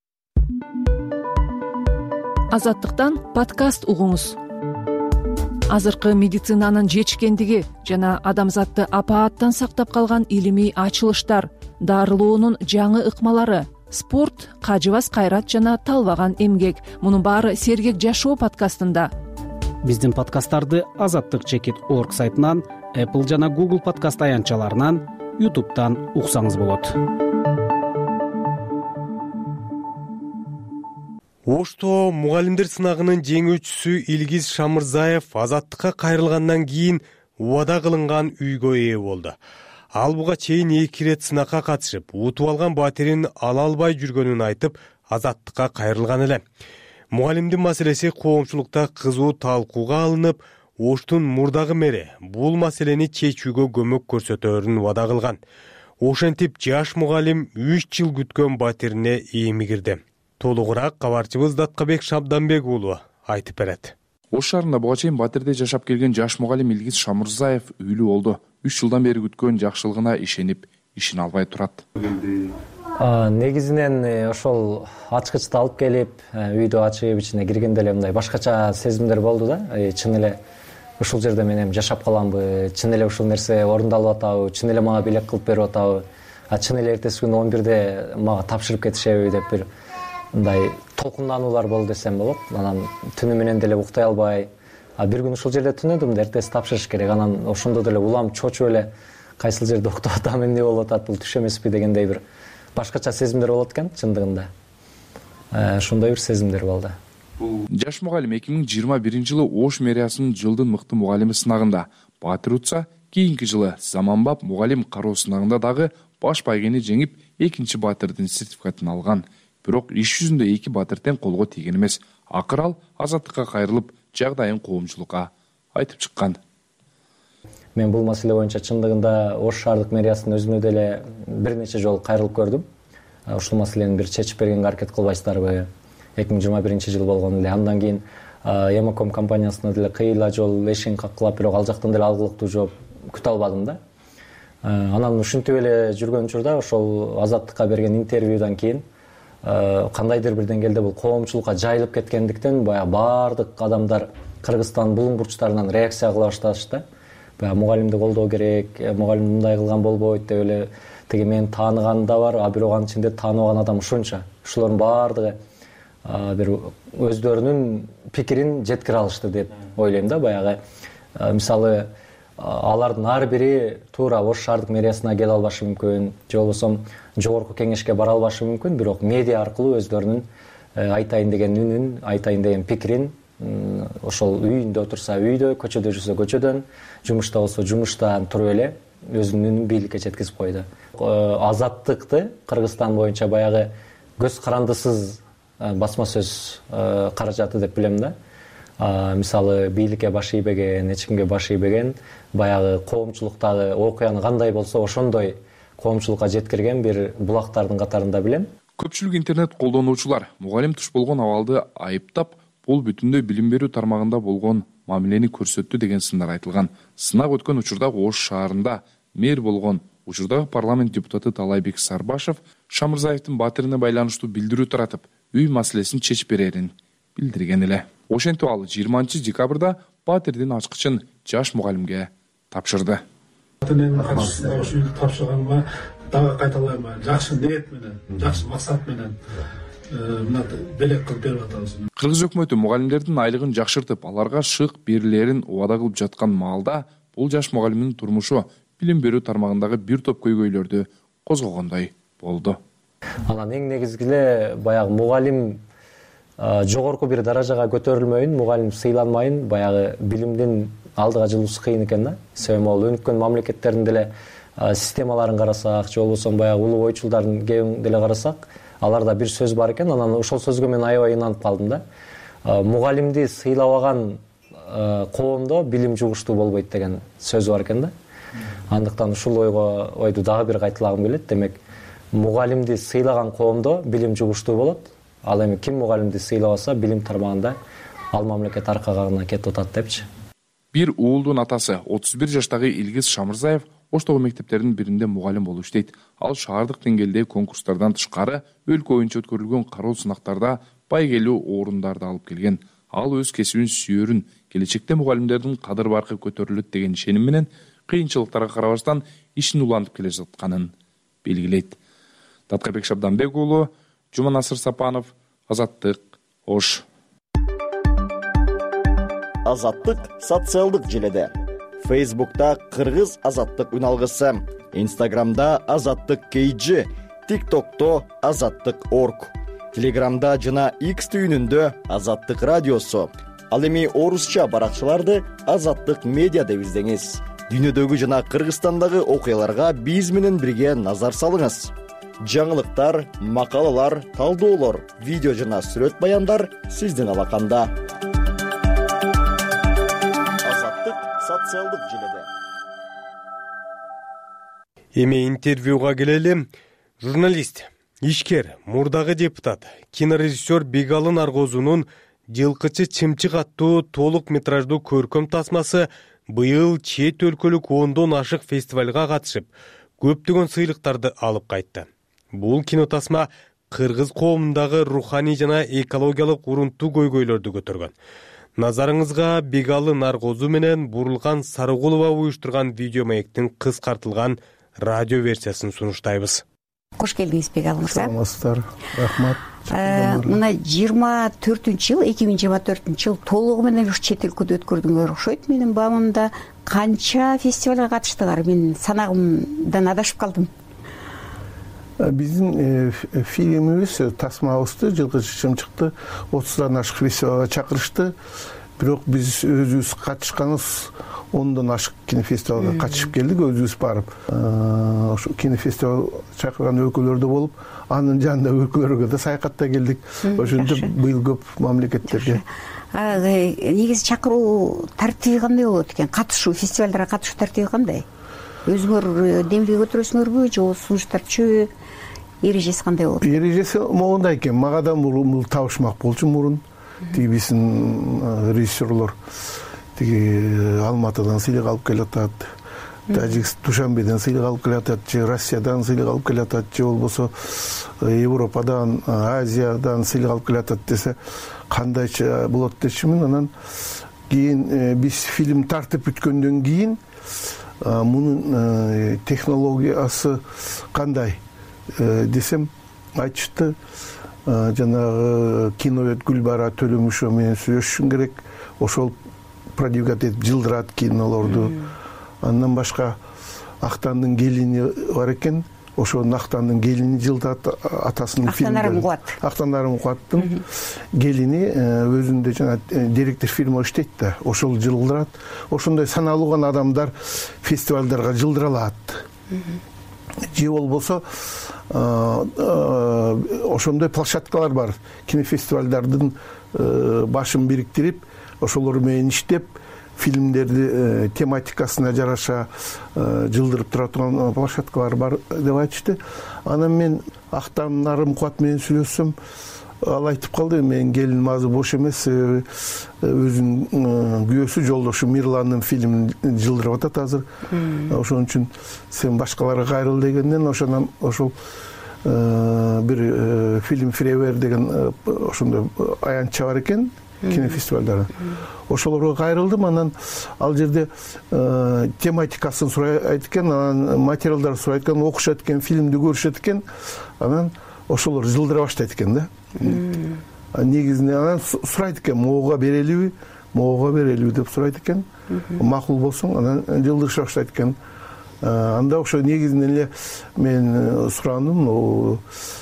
Азаттыктан подкаст угуңуз. Азыркы медицинанын жетишкендиги жана адамзатты апааттан сактап калган илимий ачылыштар, дарылоонун жаңы ыкмалары, спорт, кажыбас кайрат жана талбаган эмгек. Мунун баары Сергек жашоо подкастында. Биздин подкасттарды азаттык чекит орг сайтынан, Apple жана Google подкаст аянтчаларынан, YouTube'дан уксаңыз болот. Ошто мугалимдер сынагынын жеңүүчүсү Илгиз Шамырзаев азаттыкка кайрылгандан кийин убада кылынган үйгө ээ болду. Ал буга чейин эки ирет сынакка катышып, утуп алган батирин ала албай жүргөнүн айтып, азаттыкка кайрылган эле. Мугалимдин маселеси коомчулукта кызуу талкууга алынып, Оштун мурдагы мэри бул маселени чечүүгө көмөк көрсөтөөрүн убада кылган. Ошентип жаш мугалим үч жыл күткөн батирине эми кирди. Толугураак кабарчыбыз Даткабек Шабданбек уулу айтып берет. Ош шаарында буга чейин батирде жашап келген жаш мугалим Илгиз Шамырзаев үйлүү болду. үч жылдан бери күткөн жакшылыгына ишенип, ишин албай турат. Негизинен ошол ачкычты алып келип, үйдү ачып ичине киргенде эле мындай башкача сезимдер болду да. Чын эле ушул жерде мен эми жашап каламбы, чын эле ушул нерсе орундалып атабы, чын эле мага бийлик кылып берип атабы, а чын эле эртеси күнү он бирде мага тапшырып кетишеби деп бир мындай толкундануулар болду десем болот. Анан түнү менен деле уктай албай, а бир күн ушул жерде түнөдүм да, эртеси тапшырыш керек. Анан ошондо деле улам чочуп эле кайсыл жерде уктап атам, эмне болуп атат, бул түш эмеспи дегендей бир башкача сезимдер болот экен чындыгында. Ошондой бир сезимдер болду. Жаш мугалим эки миң жыйырма биринчи жылы Ош мэриясынын жылдын мыкты мугалими сынагында батир утса, кийинки жылы заманбап мугалим кароо сынагында дагы баш байгени жеңип, экинчи батирдин сертификатын алган. Бирок иш жүзүндө эки батир тең колго тийген эмес. Акыр ал азаттыкка кайрылып, жагдайын коомчулукка айтып чыккан. Мен бул маселе боюнча чындыгында Ош шаардык мэриясынын өзүнө деле бир нече жолу кайрылып көрдүм. Ушул маселени бир чечип бергенге аракет кылбайсыздарбы? эки миң жыйырма биринчи жыл болгон эле. Андан кийин Ямаком компаниясына деле кыйла жол эшигин каккылап, бирок ал жактан деле алгылыктуу жооп күтө албадым да. Анан ушинтип эле жүргөн учурда ошол азаттыкка берген интервьюдан кийин кандайдыр бир деңгээлде бул коомчулукка жайылып кеткендиктен баягы баардык адамдар Кыргызстан булуң бурчтарынан реакция кыла башташты. Баягы мугалимди колдоо керек, мугалим мындай кылган болбойт деп эле теги мен тааныган да бар, а бирок анын ичинде тааныбаган адам ушунча. Ушулардын баардыгы бир өздөрүнүн пикирин жеткире алышты деп ойлойм да. Баягы мисалы алардын ар бири туура Ош шаардык мэриясына келе албашы мүмкүн, же болбосо жогорку кеңешке бара албашы мүмкүн, бирок медиа аркылуу өздөрүнүн айтайын деген үнүн, айтайын деген пикирин ошол үйүндө отурса үйдө, көчөдө жүрсө көчөдөн, жумушта болсо жумуштан туруп эле өзүнүн үнүн бийликке жеткизип койду. Азаттыкты Кыргызстан боюнча баягы көз карандысыз басма сөз каражаты деп билем да. Мисалы бийликке баш ийбеген, эч кимге баш ийбеген, баягы коомчулуктагы окуяны кандай болсо ошондой коомчулукка жеткирген бир булактардын катарында билем. Көпчүлүк интернет колдонуучулар мугалим туш болгон абалды айыптап, бул бүтүндөй билим берүү тармагында болгон мамилени көрсөттү деген сындар айтылган. Сынак өткөн учурда Ош шаарында мэр болгон учурдагы парламент депутаты Талайбек Сарбашев Шамырзаевдин батирине байланыштуу билдирүү таратып, үй маселесин чечип берерин билдирген эле. Ошентип ал жыйырманчы декабрда батирдин ачкычын жаш мугалимге тапшырды. Батирдин ачкычын ошо үйдү тапшырганыма дагы кайталайм, жакшы ниет менен, жакшы максат менен мына белек кылып берип атабыз. Кыргыз өкмөтү мугалимдердин айлыгын жакшыртып, аларга шык берилерин убада кылып жаткан маалда бул жаш мугалимдин турмушу билим берүү тармагындагы бир топ көйгөйлөрдү козгогондой болду. Анан эң негизги эле баягы мугалим жогорку бир даражага көтөрүлмөйүн, мугалим сыйланмайын, баягы билимдин алдыга жылуусу кыйын экен да. Себеби могул өнүккөн мамлекеттердин деле системаларын карасак, же болбосо баягы улуу ойчулдардын кебин деле карасак, аларда бир сөз бар экен. Анан ошол сөзгө мен аябай ынанып калдым да. Мугалимди сыйлабаган коомдо билим жугуштуу болбойт деген сөз бар экен да. Андыктан ушул ойго ойду дагы бир кайталагым келет. Демек, мугалимди сыйлаган коомдо билим жугуштуу болот. Ал эми ким мугалимди сыйлабаса, билим тармагында ал мамлекет аркага кетип атат депчи. Бир уулдун атасы отуз бир жаштагы Илгиз Шамырзаев Оштогу мектептердин биринде мугалим болуп иштейт. Ал шаардык деңгээлдеги конкурстардан тышкары өлкө боюнча өткөрүлгөн кароо сынактарда байгелүү орундарды алып келген. Ал өз кесибин сүйөрүн, келечекте мугалимдердин кадыр баркы көтөрүлөт деген ишеним менен кыйынчылыктарга карабастан ишин улантып келе жатканын белгилейт. Даткабек Шабданбек уулу, Жуманасыр Сапанов, Азаттык, Ош. Азаттык социалдык желеде. Фейсбукта Кыргыз Азаттык үналгысы, Инстаграмда Азаттык кей джи, ТикТокто Азаттык точка орг. Телеграмда жана X түйүнүндө Азаттык радиосу. Ал эми орусча баракчаларды Азаттык медиа деп издеңиз. Дүйнөдөгү жана Кыргызстандагы окуяларга биз менен бирге назар салыңыз. Жаңылыктар, макалалар, талдоолор, видео жана сүрөт баяндар сиздин алаканда. Азаттык социалдык желеде. Эми интервьюга келели. Журналист, ишкер, мурдагы депутат, кинорежиссер Бегалы Наргозунун «Жылкычы чымчык» аттуу толук метраждуу көркөм тасмасы быйыл чет өлкөлүк ондон ашык фестивалга катышып, көптөгөн сыйлыктарды алып кайтты. Бул кинотасма кыргыз коомундагы руханий жана экологиялык урунттуу көйгөйлөрдү көтөргөн. Назарыңызга Бегалы Наргозу менен Бурулган Сарыгулова уюштурган видео маектин кыскартылган радио версиясын сунуштайбыз. Кош келдиңиз, Бегалы мырза. Саламатсыздар, рахмат. Мына жыйырма төртүнчү жыл, эки миң жыйырма төртүнчү жыл толугу менен ушу чет өлкөдө өткөрдүңөр окшойт. Менин баамымда канча фестивалга катыштыңар? Мен санагымдан адашып калдым. Биздин фильмибиз, тасмабызды, Жылкычы чымчыкты отуздан ашык фестивалга чакырышты. Бирок биз өзүбүз катышканыбыз ондон ашык кинофестивалга катышып келдик, өзүбүз барып. Ошо кинофестивал чакырган өлкөлөрдө болуп, анын жанында өлкөлөргө да саякатта келдик. Ошентип быйыл көп мамлекеттерге. Негизи чакыруу тартиби кандай болот экен? Катышуу, фестивалдарга катышуу тартиби кандай? Өзүңөр демилге көтөрөсүңөрбү же сунуштарчы? Эрежеси кандай болот? Эрежеси могундай экен. Магадан бул табышмак болчу мурун. Тиги биздин режиссерлор тиги Алматыдан сыйлык алып келатат, Тажикстан, Душанбеден сыйлык алып келатат, же Россиядан сыйлык алып келатат, же болбосо Европадан, Азиядан сыйлык алып келатат десе, кандайча болот дечимин. Анан кийин биз фильм тартып бүткөндөн кийин мунун технологиясы кандай десем, айтышты. Жанагы киновед Гүлбара Төлөмүшова менен сүйлөшүшүң керек. Ошол продвигать этип жылдырат кинолорду. Андан башка Актандын келини бар экен. Ошонун Актандын келини жылдырат, атасынын фильми. Актанарым Кубат. Актанарым Кубаттын келини өзүндө жана директор фильм иштейт да, ошол жылдырат. Ошондой саналуу гана адамдар фестивалдарга жылдыра алат. Же болбосо ошондой площадкалар бар. Кинофестивалдардын башын бириктирип, ошолор менен иштеп, фильмдерди тематикасына жараша жылдырып тура турган площадкалар бар деп айтышты. Анан мен Актанарым Кубат менен сүйлөшсөм, ал айтып калды, менин келиним азыр бош эмес, себеби өзүнүн күйөөсү жолдошу Мирландын фильмин жылдырып атат азыр. Ошон үчүн сен башкаларга кайрыл дегенден ошонан ошол бир фильм Фревер деген ошондой аянтча бар экен кинофестивалдары. Ошолорго кайрылдым. Анан ал жерде тематикасын сурайт экен, анан материалдар сурайт экен, окушат экен, фильмди көрүшөт экен. Анан ошолор жылдыра баштайт экен да. Негизинен анан сурайт экен, могуга берелиби, могуга берелиби деп сурайт экен. Макул болсоң, анан жылдырыша баштайт экен. Анда ошо негизинен эле мен сурандым,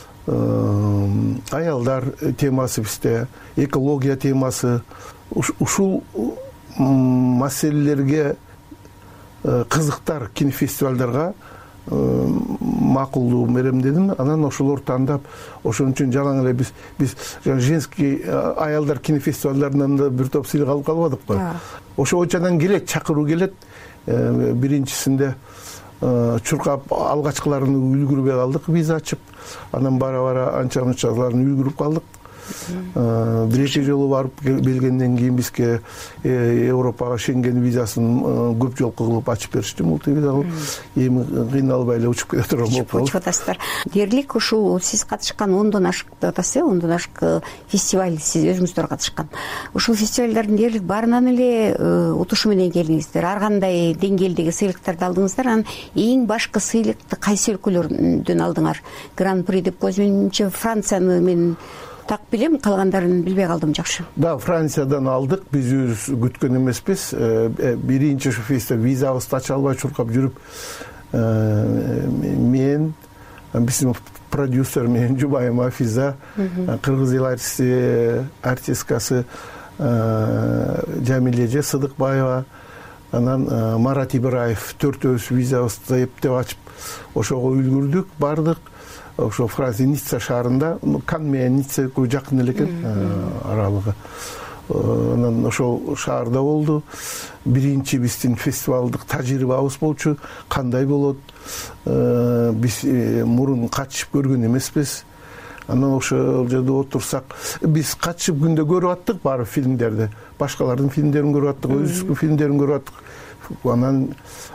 аялдар темасы бизде, экология темасы, ушул маселелерге кызыктар кинофестивалдарга макулдуу меремдедим. Анан ошолор тандап, ошон үчүн жалаң эле биз биз женский аялдар кинофестивалдарынан да бир топ сыйлык алып калбадык го. Ошо очадан келет, чакыруу келет. Биринчисинде чуркап алгачкыларын үлгүрбөй калдык, виза ачып. Анан бара-бара анча-мынчаларын үлгүрүп калдык. Бир эки жолу барып келгенден кийин бизге Европага Шенген визасын көп жолку кылып ачып беришти, мультивиза. Эми кыйналбай эле учуп кете турган болуп калды. Учуп атасыздар. Дерлик ушул сиз катышкан ондон ашык атасы, ондон ашык фестиваль сиз өзүңүздөр катышкан. Ушул фестивалдардын дерлик баарынан эле утушу менен келдиңиздер. Ар кандай деңгээлдеги сыйлыктарды алдыңыздар. Анан эң башкы сыйлыкты кайсы өлкөлөрдөн алдыңар? Гран-при деп көзүмчө Францияны мен так билем, калгандарын билбей калдым. Жакшы. Да, Франциядан алдык. Биз өз күткөн эмеспиз. Биринчи ушу фестиваль визабызды ача албай чуркап жүрүп, мен биздин продюсер менин жубайым Афиза, кыргыз эл артисткасы Жамилеже Сыдыкбаева, анан Марат Ибраев төртөөбүз визабызды эптеп ачып ошого үлгүрдүк, бардык. Ошо Франция Ницца шаарында, Кан менен Ницца жакын эле экен аралыгы. Анан ошол шаарда болду. Биринчи биздин фестивалдык тажрыйбабыз болчу. Кандай болот? Биз мурун катышып көргөн эмеспиз. Анан ошол жерде отурсак, биз катышып күндө көрүп аттык баары фильмдерди. Башкалардын фильмдерин көрүп аттык, өзүбүздүн фильмдерин көрүп аттык. Анан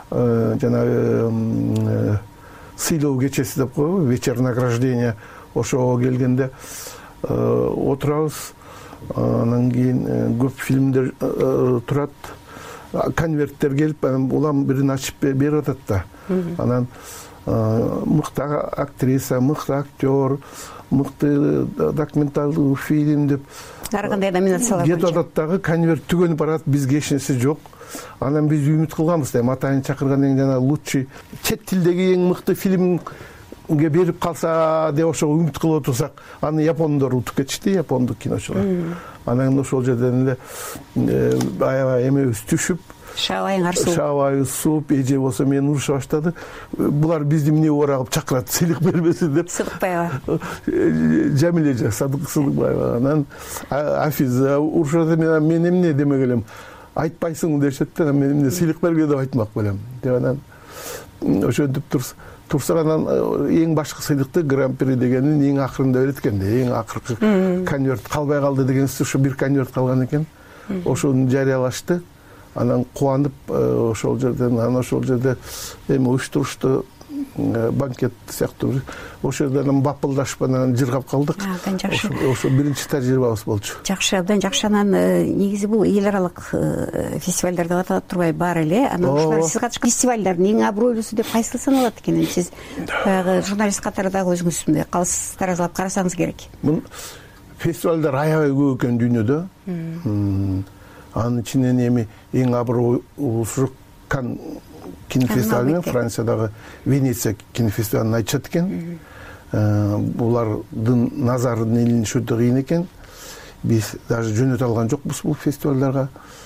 жанагы сыйлоо кечеси деп коебу, вечер награждения, ошого келгенде отурабыз. Анан кийин көп фильмдер турат, конверттер келип, улам бирин ачып берип атат да. Анан мыкты актриса, мыкты актер, мыкты документалдуу фильм деп ар кандай номинациялар кетип атат дагы, конверт түгөнүп барат, бизге эч нерсе жок. Анан биз үмүт кылганбыз да, атайын чакыргандан кийин жана лучший чет тилдеги эң мыкты фильмге берип калса деп ошого үмүт кылып отурсак, аны япондор утуп кетишти, япондук киночулар. Анан ошол жерден эле аябай эмебиз түшүп, шаабайыңар сууп, шаабайыбыз сууп, эже болсо мени уруша баштады. Булар бизди эмне орагып чакырат, сыйлык бербесин деп. Сыдыкбаева. Жамилеже Сыдыкбаева. Анан Афиза урушат, мен эмне демек элем. Айтпайсың дешет да, мен эмне сыйлык берге деп айтмак белем. Деп анан ошентип турсак, анан эң башкы сыйлыкты гран-при дегенин эң акырында берет экен да, эң акыркы конверт калбай калды дегенсиз, ошо бир конверт калган экен. Ошону жарыялашты. Анан кубанып ошол жерден, анан ошол жерде эми уюштурушту, банкет сыяктуу. Ошол жерден бапылдашып анан жыргап калдык. Абдан жакшы. Ошо биринчи тажрыйбабыз болчу. Жакшы, абдан жакшы. Анан негизи бул эл аралык фестивалдар деп аталып турбай бар эле. Анан ушулар сиз катышкан фестивалдардын эң абройлуусу деп кайсы саналат экен? Сиз баягы журналист катары дагы өзүңүз мындай калыс таразалап карасаңыз керек. Бул фестивалдар аябай көп экен дүйнөдө. Анын ичинен эми эң абройлуусу Кан кинофестивалы менен Франциядагы Венеция кинофестивалын айтышат экен. Булардын назарын илиниш өтө кыйын экен. Биз даже жөнөтө алган жокпуз бул фестивалдарга.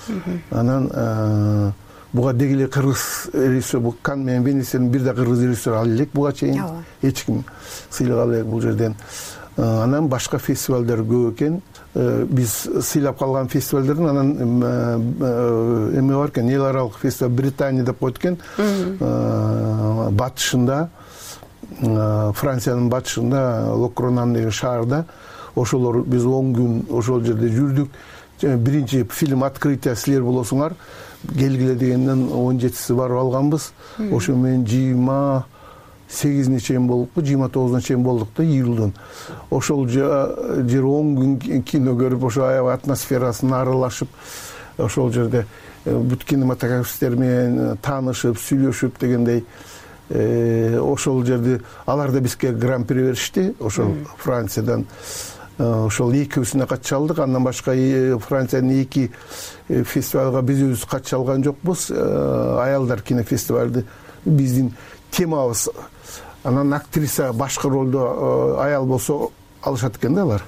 Анан буга дегеле кыргыз режиссер, бул Кан менен Венецияны бир да кыргыз режиссер ала элек буга чейин. Эч ким сыйлык ала элек бул жерден. Анан башка фестивалдар көп экен. Биз сыйлап калган фестивалдардын анан эме бар экен, эл аралык фестиваль Британия деп коет экен. Батышында, Франциянын батышында, Локронан деген шаарда. Ошолор биз он күн ошол жерде жүрдүк. Биринчи фильм открытие силер болосуңар келгиле дегенден он жетиси барып алганбыз. Ошо менен жыйырма сегизине чейин болдукпу, жыйырма тогузуна чейин болдук да, июлдун. Ошол жер он күн кино көрүп, ошо аябай атмосферасын аралашып, ошол жерде бүт кинематографисттер менен таанышып, сүйлөшүп дегендей, ошол жерде алар да бизге гран-при беришти, ошол Франциядан. Ошол экибизине катыша алдык. Андан башка Франциянын эки фестивалга биз өзүбүз катыша алган жокпуз. Аялдар кинофестивалды биздин темабыз. Анан актриса башкы ролдо аял болсо алышат экен да алар.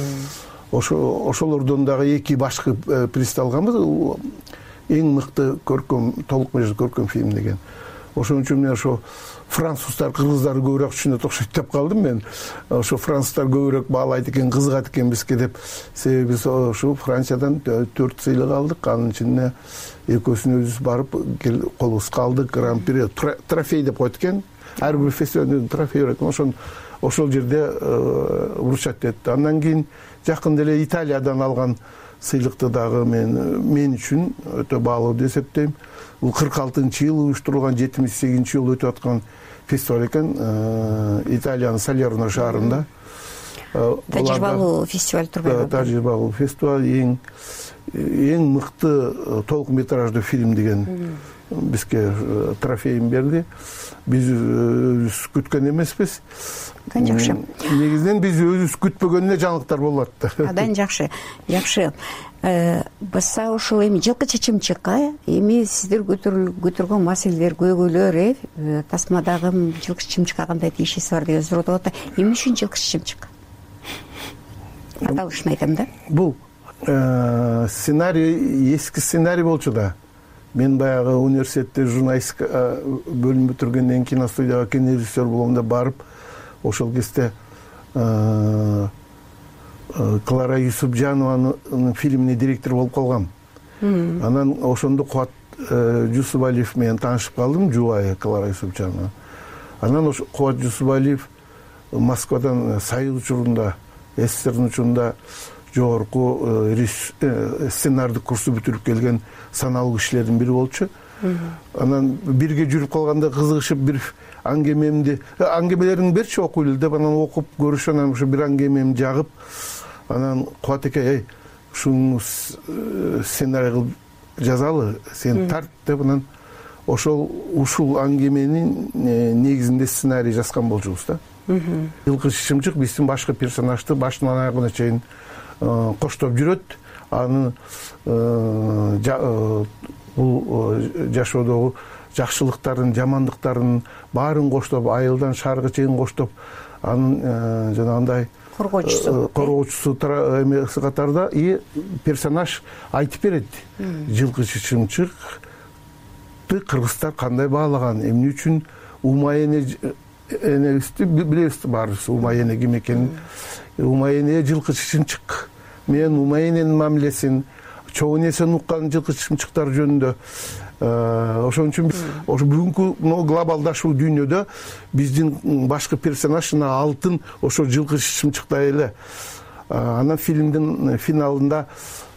Ошолордон дагы эки башкы приз алганбыз. Эң мыкты көркөм, толук меже көркөм фильм деген. Ошон үчүн мен ошо француздар, кыргыздар көбүрөөк түшүнөт окшойт деп калдым мен. Ошо француздар көбүрөөк баалайт экен, кызыгат экен бизге деп. Себеби биз ошо Франциядан төрт сыйлык алдык. Анын ичинде экөөсүн өзүбүз барып колубузга алдык. Гран-при трофей деп коет экен. Ар бир фестивалдын трофей бар экен. Ошон ошол жерде урушат этти. Андан кийин жакында эле Италиядан алган сыйлыкты дагы мен мен үчүн өтө баалуу деп эсептейм. Бул кырк алтынчы жыл уюштурулган, жетимиш сегизинчи жыл өтүп аткан фестиваль экен. Италиянын Салерно шаарында. Тажрыйбалуу фестиваль турбайбы? Тажрыйбалуу фестиваль, эң эң мыкты толук метраждуу фильм деген бизге трофейин берди. Биз өзүбүз күткөн эмеспиз. Абдан жакшы. Негизинен биз өзүбүз күтпөгөн эле жаңылыктар болуп атты. Абдан жакшы. Жакшы. Баса ушул эми жылкы чычымчыкка эми сиздер көтөргөн маселелер, көйгөйлөр, э, тасмадагы жылкы чычымчыкка кандай тиешеси бар деген суроо тугат. Эмне үчүн жылкы чычымчык? Аталышын айтам да. Бул сценарий эски сценарий болчу да. Мен баягы университетте журналистика бөлүм бүтүргөндөн кийин киностудияга кинорежиссер болом деп барып, ошол кезде Клара Юсупжанованын фильмине директор болуп калгам. Анан ошондо Кубат Жусупалиев менен таанышып калдым, жубайы Клара Юсупжанова. Анан ошо Кубат Жусупалиев Москвадан Союз учурунда, СССРдин учурунда жогорку сценардык курсу бүтүрүп келген саналуу кишилердин бири болчу. Анан бирге жүрүп калганда кызыгышып бир аңгемемди, аңгемелериңди берчи окуйлу деп анан окуп көрүшүп, анан ошо бир аңгемемди жагып, анан Кубат эке, эй, ушуну сценарий кылып жазалы, сен тарт деп, анан ошол ушул аңгеменин негизинде сценарий жазган болчубуз да. Жылкы чычымчык биздин башкы персонажды башынан аягына чейин коштоп жүрөт. Аны бул жашоодогу жакшылыктарын, жамандыктарын баарын коштоп, айылдан шаарга чейин коштоп, анын жанагындай коргоочусу коргоочусу эмеси катарда и персонаж айтып берет. Жылкы чычымчыкты кыргыздар кандай баалаган, эмне үчүн Умай эне энебизди билебиз баарыбыз, Умай эне ким экенин. Умай эне жылкы чычымчык. Мен Умай эненин мамилесин, чоң энесин уккан жылкы чычымчыктар жөнүндө. Ошон үчүн ошо бүгүнкү глобалдашуу дүйнөдө биздин башкы персонаж алтын ошо жылкы чычымчыктай эле. Анан фильмдин финалында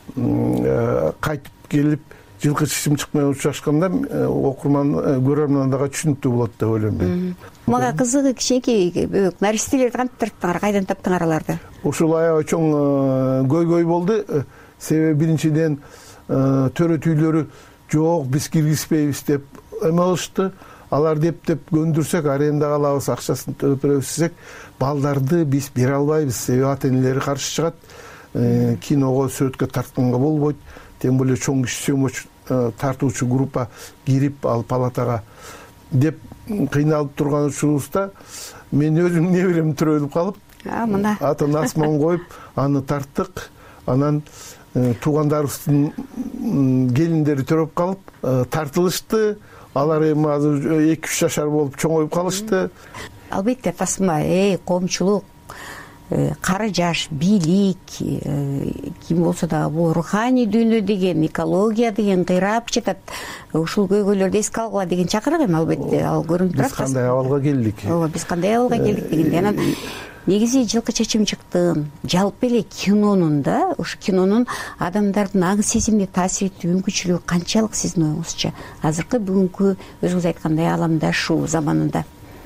кайтып келип жылкы чычымчык менен учурашканда окурман, көрөрман дагы түшүнүктүү болот деп ойлойм мен. Мага кызыгы кичинекей наристелерди кантип таптыңар, кайдан таптыңар аларды? Ушул аябай чоң көйгөй болду. Себеби биринчиден төрөтүүлөрү жок, биз киргизбейбиз деп эме кылышты. Алар деп деп көндүрсөк, арендага алабыз, акчасын төлөп беребиз десек, балдарды биз бере албайбыз. Себеби ата-энелери каршы чыгат. Киного, сүрөткө тартканга болбойт. Тем более чоң киши сөмөч тартуучу группа кирип ал палатага деп кыйналып турган учурубузда мен өзүм неберем төрөлүп калып, атын асман коюп, аны тарттык. Анан туугандарыбыздын келиндери төрөп калып, тартылышты. Алар эми азыр эки үч жашар болуп чоңоюп калышты. Албетте тасма, эй, коомчулук, кары жаш, бийлик, ким болсо да бул руханий дүйнө деген, экология деген кыйрап жатат. Ушул көйгөйлөрдү эске алгыла деген чакырык эми албетте, ал көрүнүп турат. Биз кандай абалга келдик? Ооба, биз кандай абалга келдик дегенде. Анан негизи жылкы чычымчыктын, жалпы эле кинонун да, ушу кинонун адамдардын аң сезимине таасир этүү мүмкүнчүлүгү канчалык сиздин оюңузча? Азыркы бүгүнкү өзүңүз айткандай аламдашуу заманында.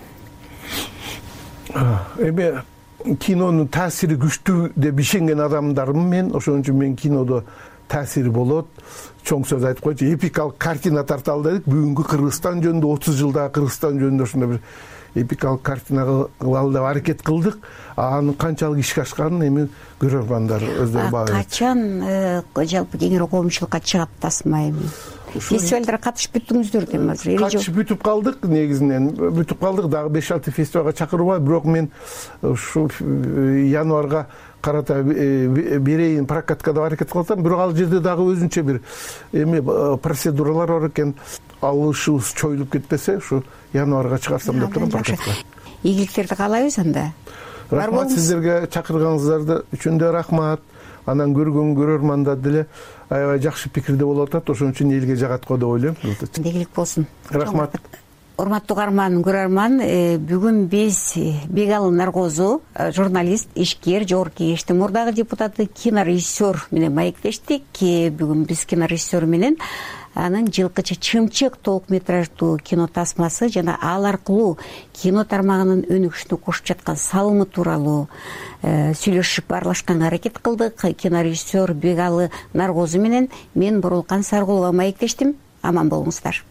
Эми кинонун таасири күчтүү деп ишенген адамдармын мен. Ошон үчүн мен кинодо таасири болот. Чоң сөз айтып койчу, эпикалык картина тарталы дедик. Бүгүнкү Кыргызстан жөнүндө, отуз жылдагы Кыргызстан жөнүндө ошондой бир эпикалык картина кылалы деп аракет кылдык. Анын канчалык ишке ашканын эми көрөрмандар өздөрү баалайт. Качан жалпы кеңири коомчулукка чыгат тасма эми? Фестивалдарга катышып бүттүңүздөр дейм азыр. Катышып бүтүп калдык, негизинен бүтүп калдык. Дагы беш алты фестивалга чакырбай, бирок мен ушу январга карата берейин, прокатка деп аракет кылсам, бирок ал жерде дагы өзүнчө бир эми процедуралар бар экен. Ал ушубуз чоюлуп кетпесе, ушу январга чыгарсам деп турам прокатка. Ийгиликтерди каалайбыз анда. Рахмат сиздерге, чакырганыңыздар үчүн да рахмат. Анан көргөн көрөрмандар деле аябай жакшы пикирде болуп атат. Ошон үчүн элге жагат го деп ойлойм. Ийгилик болсун. Рахмат. Урматтуу угарман, көрөрман, бүгүн биз Бегалы Наргозу, журналист, ишкер, жогорку кеңештин мурдагы депутаты, кинорежиссер менен маектештик. Бүгүн биз кинорежиссер менен анын жылкы чычымчык толук метраждуу кино тасмасы жана ал аркылуу кино тармагынын өнүгүшүнө кошуп жаткан салымы тууралуу сүйлөшүп баарлашканга аракет кылдык. Кинорежиссер Бегалы Наргозу менен мен Боролкан Саргулова маектештим. Аман болуңуздар.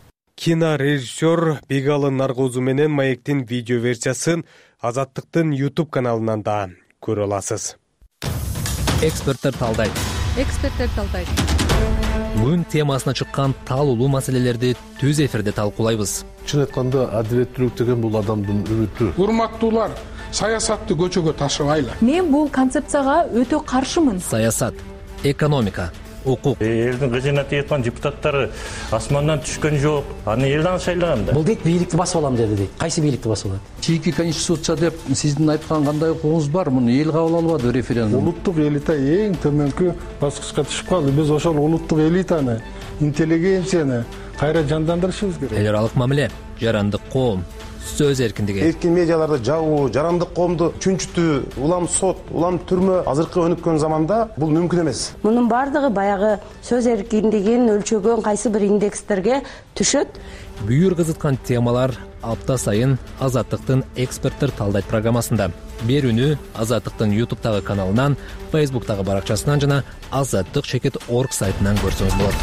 Кинорежиссер Бегалы Наргозу менен Маектин видео версиясын Азаттыктын YouTube каналынан да көрө аласыз. Эксперттер талдайт. Эксперттер талдайт. Күн темасына чыккан таалуулуу маселелерди түз эфирде талкуулайбыз. Чын айтканда адилеттүүлүк деген бул адамдын үмүтү. Урматтуулар, саясатты көчөгө ташыбайлы. Мен бул концепцияга өтө каршымын. Саясат, экономика, укук. Элдин кызына тийеткан депутаттары асмандан түшкөн жок. Аны элден шайлаган да. Бул дейт бийликти басып алам деди дейт. Кайсы бийликти басып алат? Чийки конституция деп сиздин айткан кандай укугуңуз бар? Муну эл кабыл албады референдум. Улуттук элита эң төмөнкү баскычка түшүп калды. Биз ошол улуттук элитаны, интеллигенцияны кайра жандандырышыбыз керек. Эл аралык мамиле, жарандык коом, сөз эркиндиги. Эркин медиаларды жабуу, жарандык коомду чүнчүтүү, улам сот, улам түрмө азыркы өнүккөн заманда бул мүмкүн эмес. Мунун бардыгы баягы сөз эркиндигин өлчөгөн кайсы бир индекстерге түшөт. Бүйүр кызыткан темалар апта сайын Азаттыктын эксперттер талдайт программасында. Берүүнү Азаттыктын YouTube'тагы каналынан, Facebook'тагы баракчасынан жана азаттык чекит точка орг сайтынан көрсөңүз болот.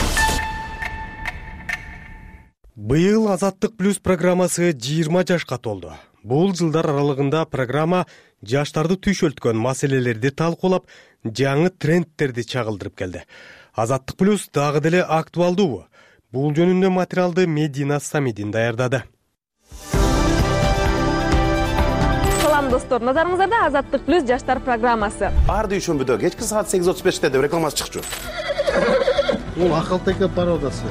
Быйыл Азаттык плюс программасы жыйырма жашка толду. Бул жылдар аралыгында программа жаштарды түйшөлткөн маселелерди талкуулап, жаңы трендтерди чагылдырып келди. Азаттык плюс дагы деле актуалдуу. Бул жөнүндө материалды Медина Самидин даярдады. Салам достор, назарыңыздарда Азаттык плюс жаштар программасы. Ар дүйшөмбүдө кечки саат сегиз отуз беште деп рекламасы чыкчу. Ол акылтеке пародасы.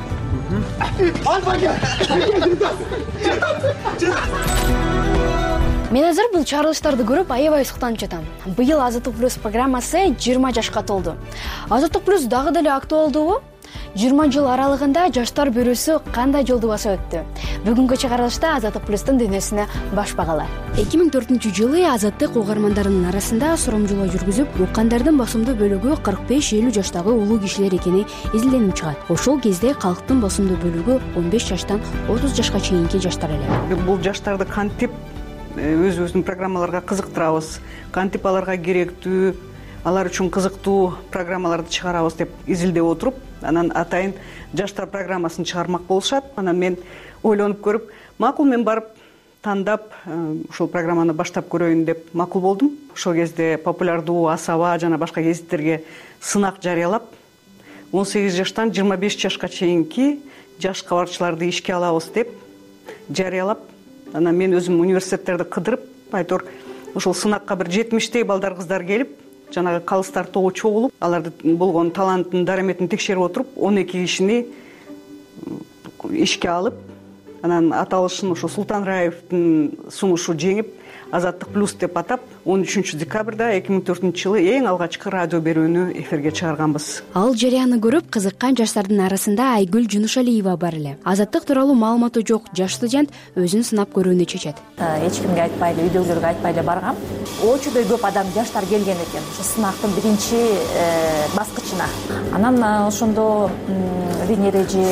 Мен азыр бул чыгарылыштарды көрүп аябай суктанып жатам. Быйыл Азаттык плюс программасы жыйырма жашка толду. Азаттык плюс дагы деле актуалдуу. жыйырма жыл аралыгында жаштар бирөөсү кандай жолду басып өттү? Бүгүнкү чыгарылышта Азаттык плюстун дүйнөсүнө баш багалар. эки миң төртүнчү жылы Азаттык угармандарынын арасында сурамжылоо жүргүзүп, уккандардын басымдуу бөлүгү кырк беш элүү жаштагы улуу кишилер экени изилденип чыгат. Ошол кезде калктын басымдуу бөлүгү он беш жаштан отуз жашка чейинки жаштар эле. Бул жаштарды кантип өзүбүздүн программаларга кызыктырабыз, кантип аларга керектүү, алар үчүн кызыктуу программаларды чыгарабыз деп изилдеп отуруп, анан атайын жаштар программасын чыгармак болушат. Анан мен ойлонуп көрүп, макул мен барып тандап ушул программаны баштап көрөйүн деп макул болдум. Ошол кезде популярдуу Асаба жана башка гезиттерге сынак жарыялап, он сегиз жаштан жыйырма беш жашка чейинки жаш кабарчыларды ишке алабыз деп жарыялап, анан мен өзүм университеттерди кыдырып, айтор ушул сынакка бир жетимиштей балдар кыздар келип, жанагы калыстар тобу чогулуп, алардын болгон талантын, дараметин текшерип отуруп, он эки кишини ишке алып, анан аталышын ошо Султан Раевдин сунушу жеңип, Азаттык плюс деп атап, он үчүнчү декабрда эки миң төртүнчү жылы эң алгачкы радио берүүнү эфирге чыгарганбыз. Ал жарыяны көрүп кызыккан жаштардын арасында Айгүл Жунушалиева бар эле. Азаттык тууралуу маалыматы жок жаш студент өзүн сынап көрүүнү чечет. Эч кимге айтпай эле, үйдөгүлөргө айтпай эле баргам. Очудай көп адам, жаштар келген экен ошо сынактын биринчи баскычына. Анан ошондо Вине эже,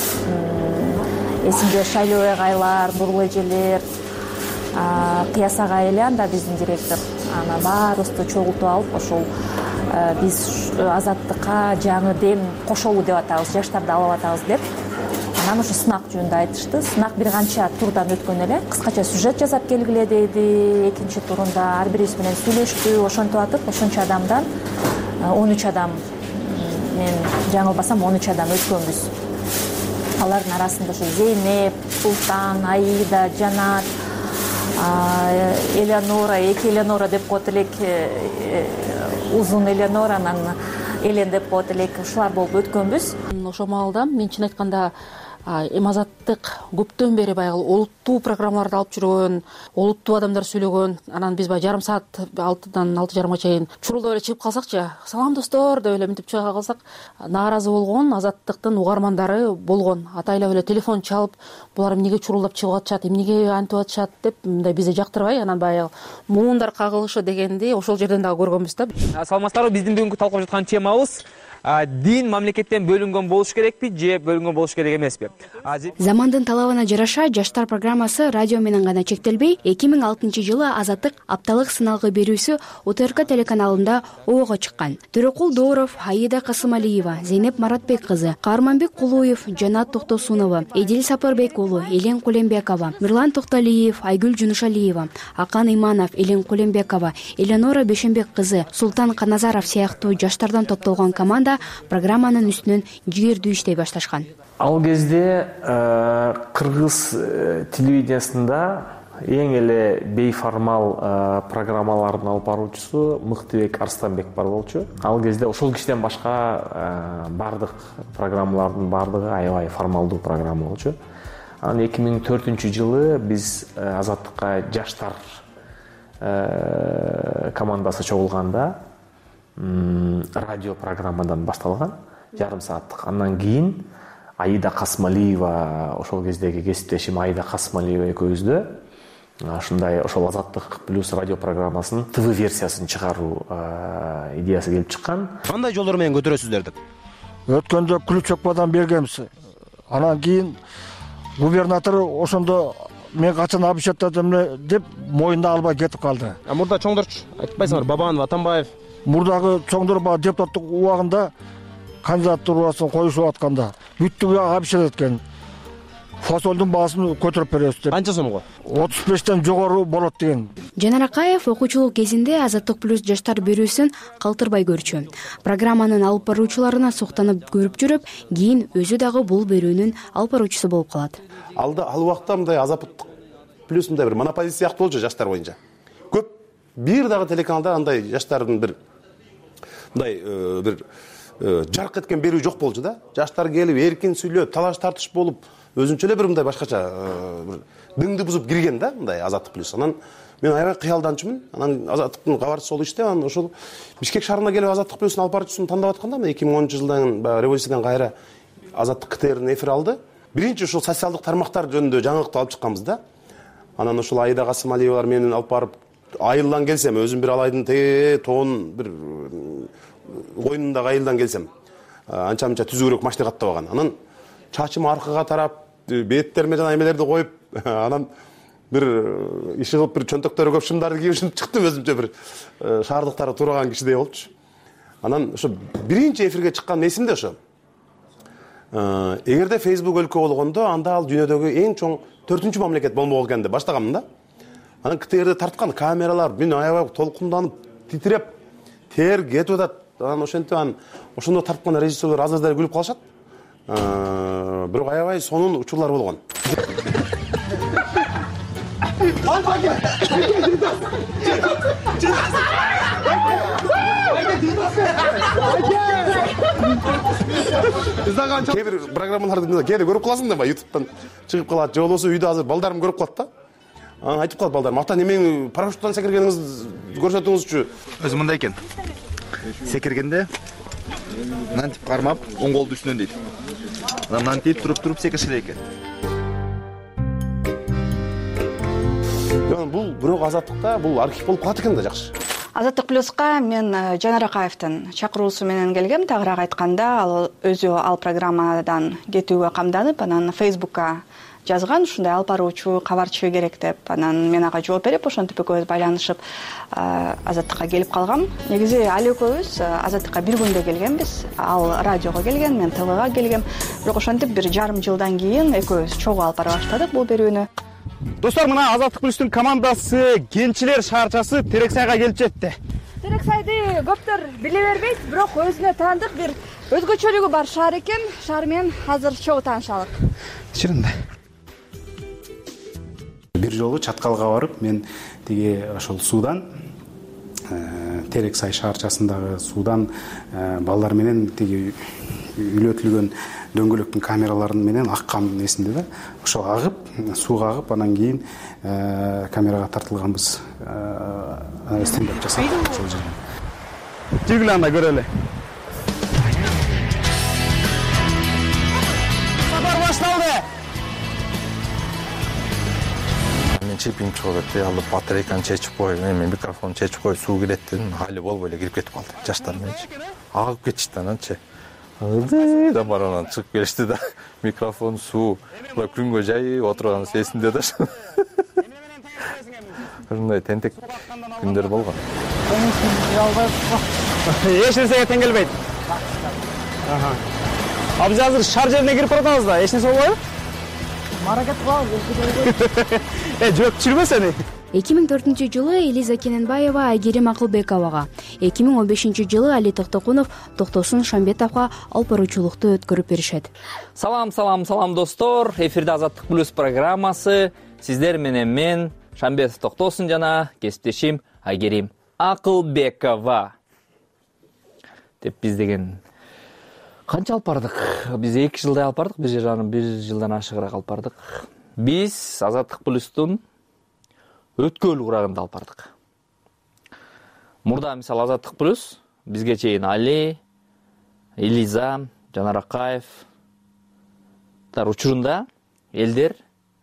эсимде Шайлоо агайлар, Нурлу эжелер, Кыяс агай эле анда биздин директор. Ана баарыбызды чогултуп алып, ошол биз Азаттыкка жаңы дем кошолуу деп атабыз, жаштарды алып атабыз деп. Анан ошо сынак жөнүндө айтышты. Сынак бир канча турдан өткөн эле. Кыскача сюжет жасап келгиле деди. Экинчи турунда ар бирибиз менен сүйлөштү. Ошентип атып, ошончо адамдан он үч адам, мен жаңылбасам он үч адам өткөнбүз. Алардын арасында ошо Зейнеп, Султан, Аида, Жанат, Элеонора, эки Элеонора деп коет элек, узун Элеонора, анан Элен деп коет элек, ушулар болуп өткөнбүз. Ошол маалда мен чын айтканда эми Азаттык көптөн бери баягы олуттуу программаларды алып жүргөн, олуттуу адамдар сүйлөгөн, анан биз баягы жарым саат алтыдан алты жарымга чейин чурулдап эле чыгып калсакчы, салам достор деп эле мынтип чыга калсак, нааразы болгон Азаттыктын угармандары болгон. Атайлап эле телефон чалып, булар эмнеге чурулдап чыгып атышат, эмнеге антип атышат деп, мындай бизди жактырбай, анан баягы муундар кагылышы дегенди ошол жерден дагы көргөнбүз да. Саламатсыздарбы, биздин бүгүнкү талкуулап жаткан темабыз дин мамлекеттен бөлүнгөн болуш керекпи же бөлүнгөн болуш керек эмеспи? Замандын талабына жараша жаштар программасы радио менен гана чектелбей, эки миң алтынчы жылы Азаттык апталык сыналгы берүүсү О Т Р К телеканалында оого чыккан. Төрөкул Дооров, Аида Касымалиева, Зейнеп Маратбек кызы, Каарманбек Кулуев, Жанат Токтосунова, Эдил Сапарбек уулу, Элен Кулембекова, Мирлан Токтолиев, Айгүл Жунушалиева, Акан Иманов, Элен Кулембекова, Эленора Бешенбек кызы, Султан Каназаров сыяктуу жаштардан топтолгон команда программанын үстүнөн жигердүү иштей башташкан. Ал кезде кыргыз телевидениясында эң эле бейформал программалардын алып баруучусу Мыктыбек Арстанбек бар болчу. Ал кезде ошол кишиден башка бардык программалардын бардыгы аябай формалдуу программа болчу. Анан эки миң төртүнчү жылы биз Азаттыкка жаштар командасы чогулганда радио программадан башталган, жарым сааттык. Андан кийин Аида Касымалиева, ошол кездеги кесиптешим Аида Касымалиева экөөбүздө ушундай ошол Азаттык плюс радио программасынын ТВ версиясын чыгаруу идеясы келип чыккан. Кандай жолдор менен көтөрөсүздөр деп? Өткөндө ключокпадан бергенбиз. Анан кийин губернатор ошондо мен качан обещаттадым деп моюнда албай кетип калды. А мурда чоңдорчу айтпайсыңар, Бабанов, Атамбаев? Мурдагы чоңдор баягы депутаттык убагында кандидатурасын коюшуп атканда бүттүгү обещат эткен. Фасолдун баасын көтөрүп беребиз деп. Канча сомго? отуз бештен жогору болот деген. Жанар Акаев окуучулук кезинде Азаттык плюс жаштар берүүсүн калтырбай көрчү. Программанын алып баруучуларына суктанып көрүп жүрүп, кийин өзү дагы бул берүүнүн алып баруучусу болуп калат. Алда ал убакта мындай Азаттык плюс мындай бир монополист сыяктуу болчу жаштар боюнча. Көп бир дагы телеканалда андай жаштардын бир мындай бир жарк эткен берүү жок болчу да. Жаштар келип эркин сүйлөп, талаш тартыш болуп, өзүнчө эле бир мындай башкача бир дыңды бузуп кирген да, мындай Азаттык плюс. Анан мен аябай кыялданчумун. Анан Азаттыктын кабарчысы болуп иштеп, анан ошол Бишкек шаарына келип Азаттык плюстун алып баруучусун тандап атканда, мен эки миң онунчу жылдан баягы революциядан кайра Азаттык К Т Р'нин эфир алды. Биринчи ушул социалдык тармактар жөнүндө жаңылыкты алып чыкканбыз да. Анан ушул Аида Касымалиевалар менен алып барып айылдан келсем, өзүм бир алайдын те тоон бир коюнундагы айылдан келсем, анча-мынча түзүүрөөк машина каттабаган. Анан чачым аркага тарап, беттериме жана эмелерди коюп, анан бир иши кылып бир чөнтөктөрү көп шымдарды кийип чыктым, өзүмчө бир шаардыктары тураган кишидей болчу. Анан ошо биринчи эфирге чыккан эсимде ошо. Эгерде Facebook өлкө болгондо, анда ал дүйнөдөгү эң чоң төртүнчү мамлекет болмок экен деп баштаганмын да. Анан К Т Р'де тарткан камералар, мен аябай толкунданып, титиреп, тер кетип атат. Анан ошентип анан ошондо тарткан режиссерлер аз-аздар күлүп калышат. Бирок аябай сонун учурлар болгон. Кээ бир программаларды кээде көрүп каласың да, ютубтан чыгып калат, же болбосо үйдө азыр балдарым көрүп калат да. Анан айтып калат балдарым, ата немең парашюттан секиргениңизди көрсөтүңүзчү. Өзү мындай экен. Секиргенде мынтип кармап, оң колду үстүнөн дейт. Анан мынтип туруп-туруп секириш керек экен. Бул бирок Азаттыкта бул архив болуп калат экен да, жакшы. Азаттык плюска мен Жанар Акаевдин чакыруусу менен келгем. Тагыраак айтканда, ал өзү ал программадан кетүүгө камданып, анан Facebook'ка жазган, ушундай алып баруучу, кабарчы керек деп. Анан мен ага жооп берип, ошентип экөөбүз байланышып Азаттыкка келип калгам. Негизи ал экөөбүз Азаттыкка бир күндө келгенбиз. Ал радиого келген, мен ТВга келгем. Бирок ошентип бир жарым жылдан кийин экөөбүз чогуу алып бара баштадык бул берүүнү. Достор, мына Азаттык плюстун командасы Кенчилер шаарчасы Терексайга келип жетти. Терексайды көптөр биле бербейт, бирок өзүнө таандык бир өзгөчөлүгү бар шаар экен. Шаар менен азыр чогуу таанышалык. Чынында. Бир жолу Чаткалга барып, мен тиги ошол суудан Терексай шаарчасындагы суудан балдар менен тиги үйлөтүлгөн дөңгөлөктүн камераларын менен аккан эсимде да. Ошол агып, сууга агып, анан кийин камерага тартылганбыз. Стендап жасап ошол жерден. Жүргүлө анда көрөлү. Сапар башталды. Мен чипиң чыгып кетти, алып батарейканы чечип коюп, мен микрофон чечип коюп, суу кирет дедим, хали болбой эле кирип кетип калды жаштар менен. Агып кетишти ананчы. ырдыйдан барып анан чыгып келишти да микрофон, суу күнгө жайып отурганыбыз эсимде да. Ушундай тентек күндөр болгон. Эч нерсеге тең келбейт. А биз азыр шаар жерине кирип баратабыз да, эч нерсе болбойбу? Маракет кылабыз. Э, жооп түшүрбө сени. эки миң төртүнчү жылы Элиза Кененбаева Айгерим Акылбековага, эки миң он бешинчи жылы Али Токтокунов Токтосун Шамбетовго алып баруучулукту өткөрүп беришет. Салам, салам, салам достор. Эфирде Азаттык плюс программасы. Сиздер менен мен Шамбетов Токтосун жана кесиптешим Айгерим Акылбекова. Деп биз деген канча алып бардык? Биз эки жылдай алып бардык, бир жарым бир жылдан ашыгыраак алып бардык. Биз Азаттык плюстун өткөл курагында алып бардык. Мурда мисалы Азаттык плюс бизге чейин Али, Элиза, Жанар Акаев тар учурунда элдер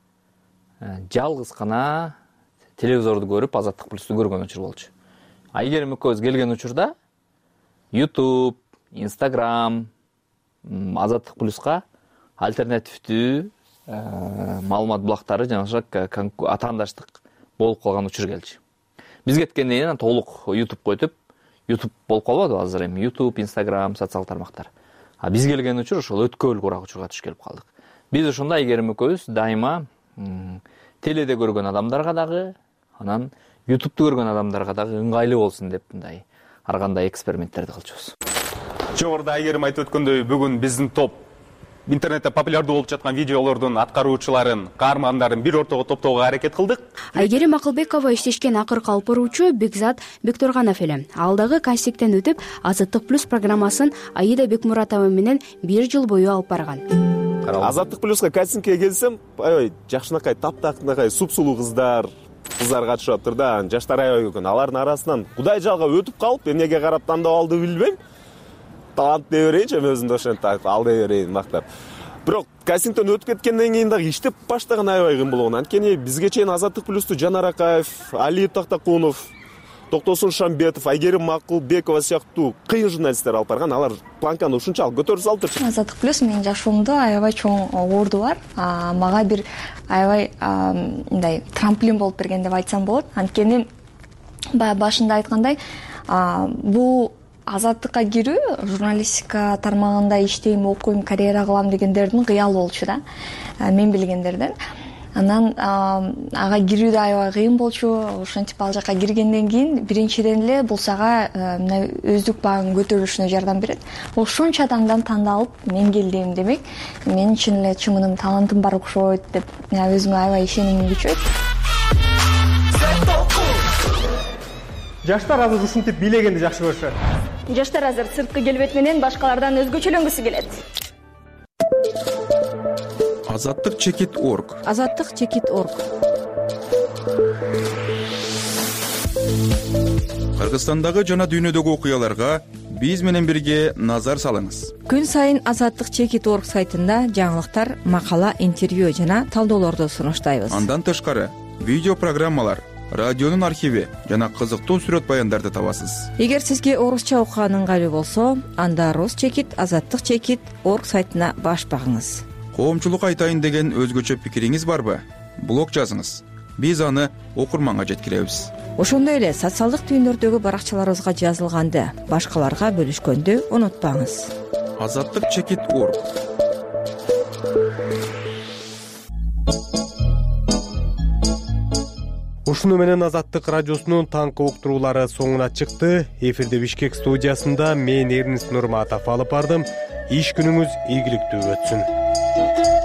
жалгыз гана телевизорду көрүп Азаттык плюсту көргөн учур болчу. Айгерим экөөбүз келген учурда YouTube, Instagram, Азаттык плюска альтернативдүү маалымат булактары жана атаандаштык болуп калган учур келчү. Биз кеткенден кийин толук YouTube койтуп, YouTube болуп калбады азыр эми YouTube, Instagram, социал тармактар. А биз келген учур ошол өткөл курак учурга түшүп келип калдык. Биз ошондо Айгерим экөөбүз дайыма теледе көргөн адамдарга дагы, анан YouTube'ду көргөн адамдарга дагы ыңгайлуу болсун деп мындай ар кандай эксперименттерди кылчубуз. Жогоруда Айгерим айтып өткөндөй, бүгүн биздин топ интернетте популярдуу болуп жаткан видеолордун аткаруучуларын, каармандарын бир ортого топтоого аракет кылдык. Айгерим Акылбекова иштешкен акыркы алып баруучу Бекзат Бектурганов эле. Ал дагы кастингден өтүп, Азаттык плюс программасын Аида Бекмуратова менен бир жыл бою алып барган. Азаттык плюска кастингке келсем, аябай жакшынакай таптакынакай супсулуу кыздар, кыздар катышып да, жаштар аябай экен. Алардын арасынан Кудай жалга өтүп калып, эмнеге карап тандап алды билбейм. Талант дей берейинчи, өзүмдү ошентип алдай берейин мактап. Бирок кастингден өтүп кеткенден кийин дагы иштеп баштаган аябай кыйын болгон. Анткени бизге чейин Азаттык плюсту Жанар Акаев, Али Токтокунов, Токтосун Шамбетов, Айгерим Акылбекова сыяктуу кыйын журналисттер алып барган. Алар планканы ушунчалык көтөрүп салыптыр. Азаттык плюс менин жашоомдо аябай чоң орду бар. Мага бир аябай мындай трамплин болуп берген деп айтсам болот. Анткени баягы башында айткандай, бул Азаттыкка кирүү, журналистика тармагында иштейм, окуйм, карьера кылам дегендердин кыялы болчу да. Мен билгендерден. Анан ага кирүү да аябай кыйын болчу. Ошентип ал жака киргенден кийин биринчиден эле бул сага өздүк багын көтөрүлүшүнө жардам берет. Ошончо адамдан тандалып мен келдим демек, менин чын эле чымыным, талантым бар окшойт деп өзүмө аябай ишенимим күчөйт. Жаштар азыр ушинтип бийлегенди жакшы көрүшөт. Жаштар азыр сырткы келбет менен башкалардан өзгөчөлөнгүсү келет. Азаттык чекит точка орг. Азаттык чекит точка орг. Кыргызстандагы жана дүйнөдөгү окуяларга биз менен бирге назар салыңыз. Күн сайын Азаттык чекит точка орг сайтында жаңылыктар, макала, интервью жана талдоолорду сунуштайбыз. Андан тышкары видео программалар, радионун архиви жана кызыктуу сүрөт баяндарды табасыз. Эгер сизге орусча окуган ыңгайлуу болсо, анда Рус чекит, Азаттык чекит точка орг сайтына баш багыңыз. Коомчулук айтайын деген өзгөчө пикириңиз барбы? Блог жазыңыз. Биз аны окурманга жеткиребиз. Ошондой эле социалдык түйүндөрдөгү баракчаларыбызга жазылганды башкаларга бөлүшкөндү унутпаңыз. Азаттык чекит точка орг. Ушуну менен Азаттык радиосунун таңкы уктуруулары соңуна чыкты. Эфирде Бишкек студиясында мен Эрнис Нурматов алып бардым. Иш күнүңүз ийгиликтүү өтсүн.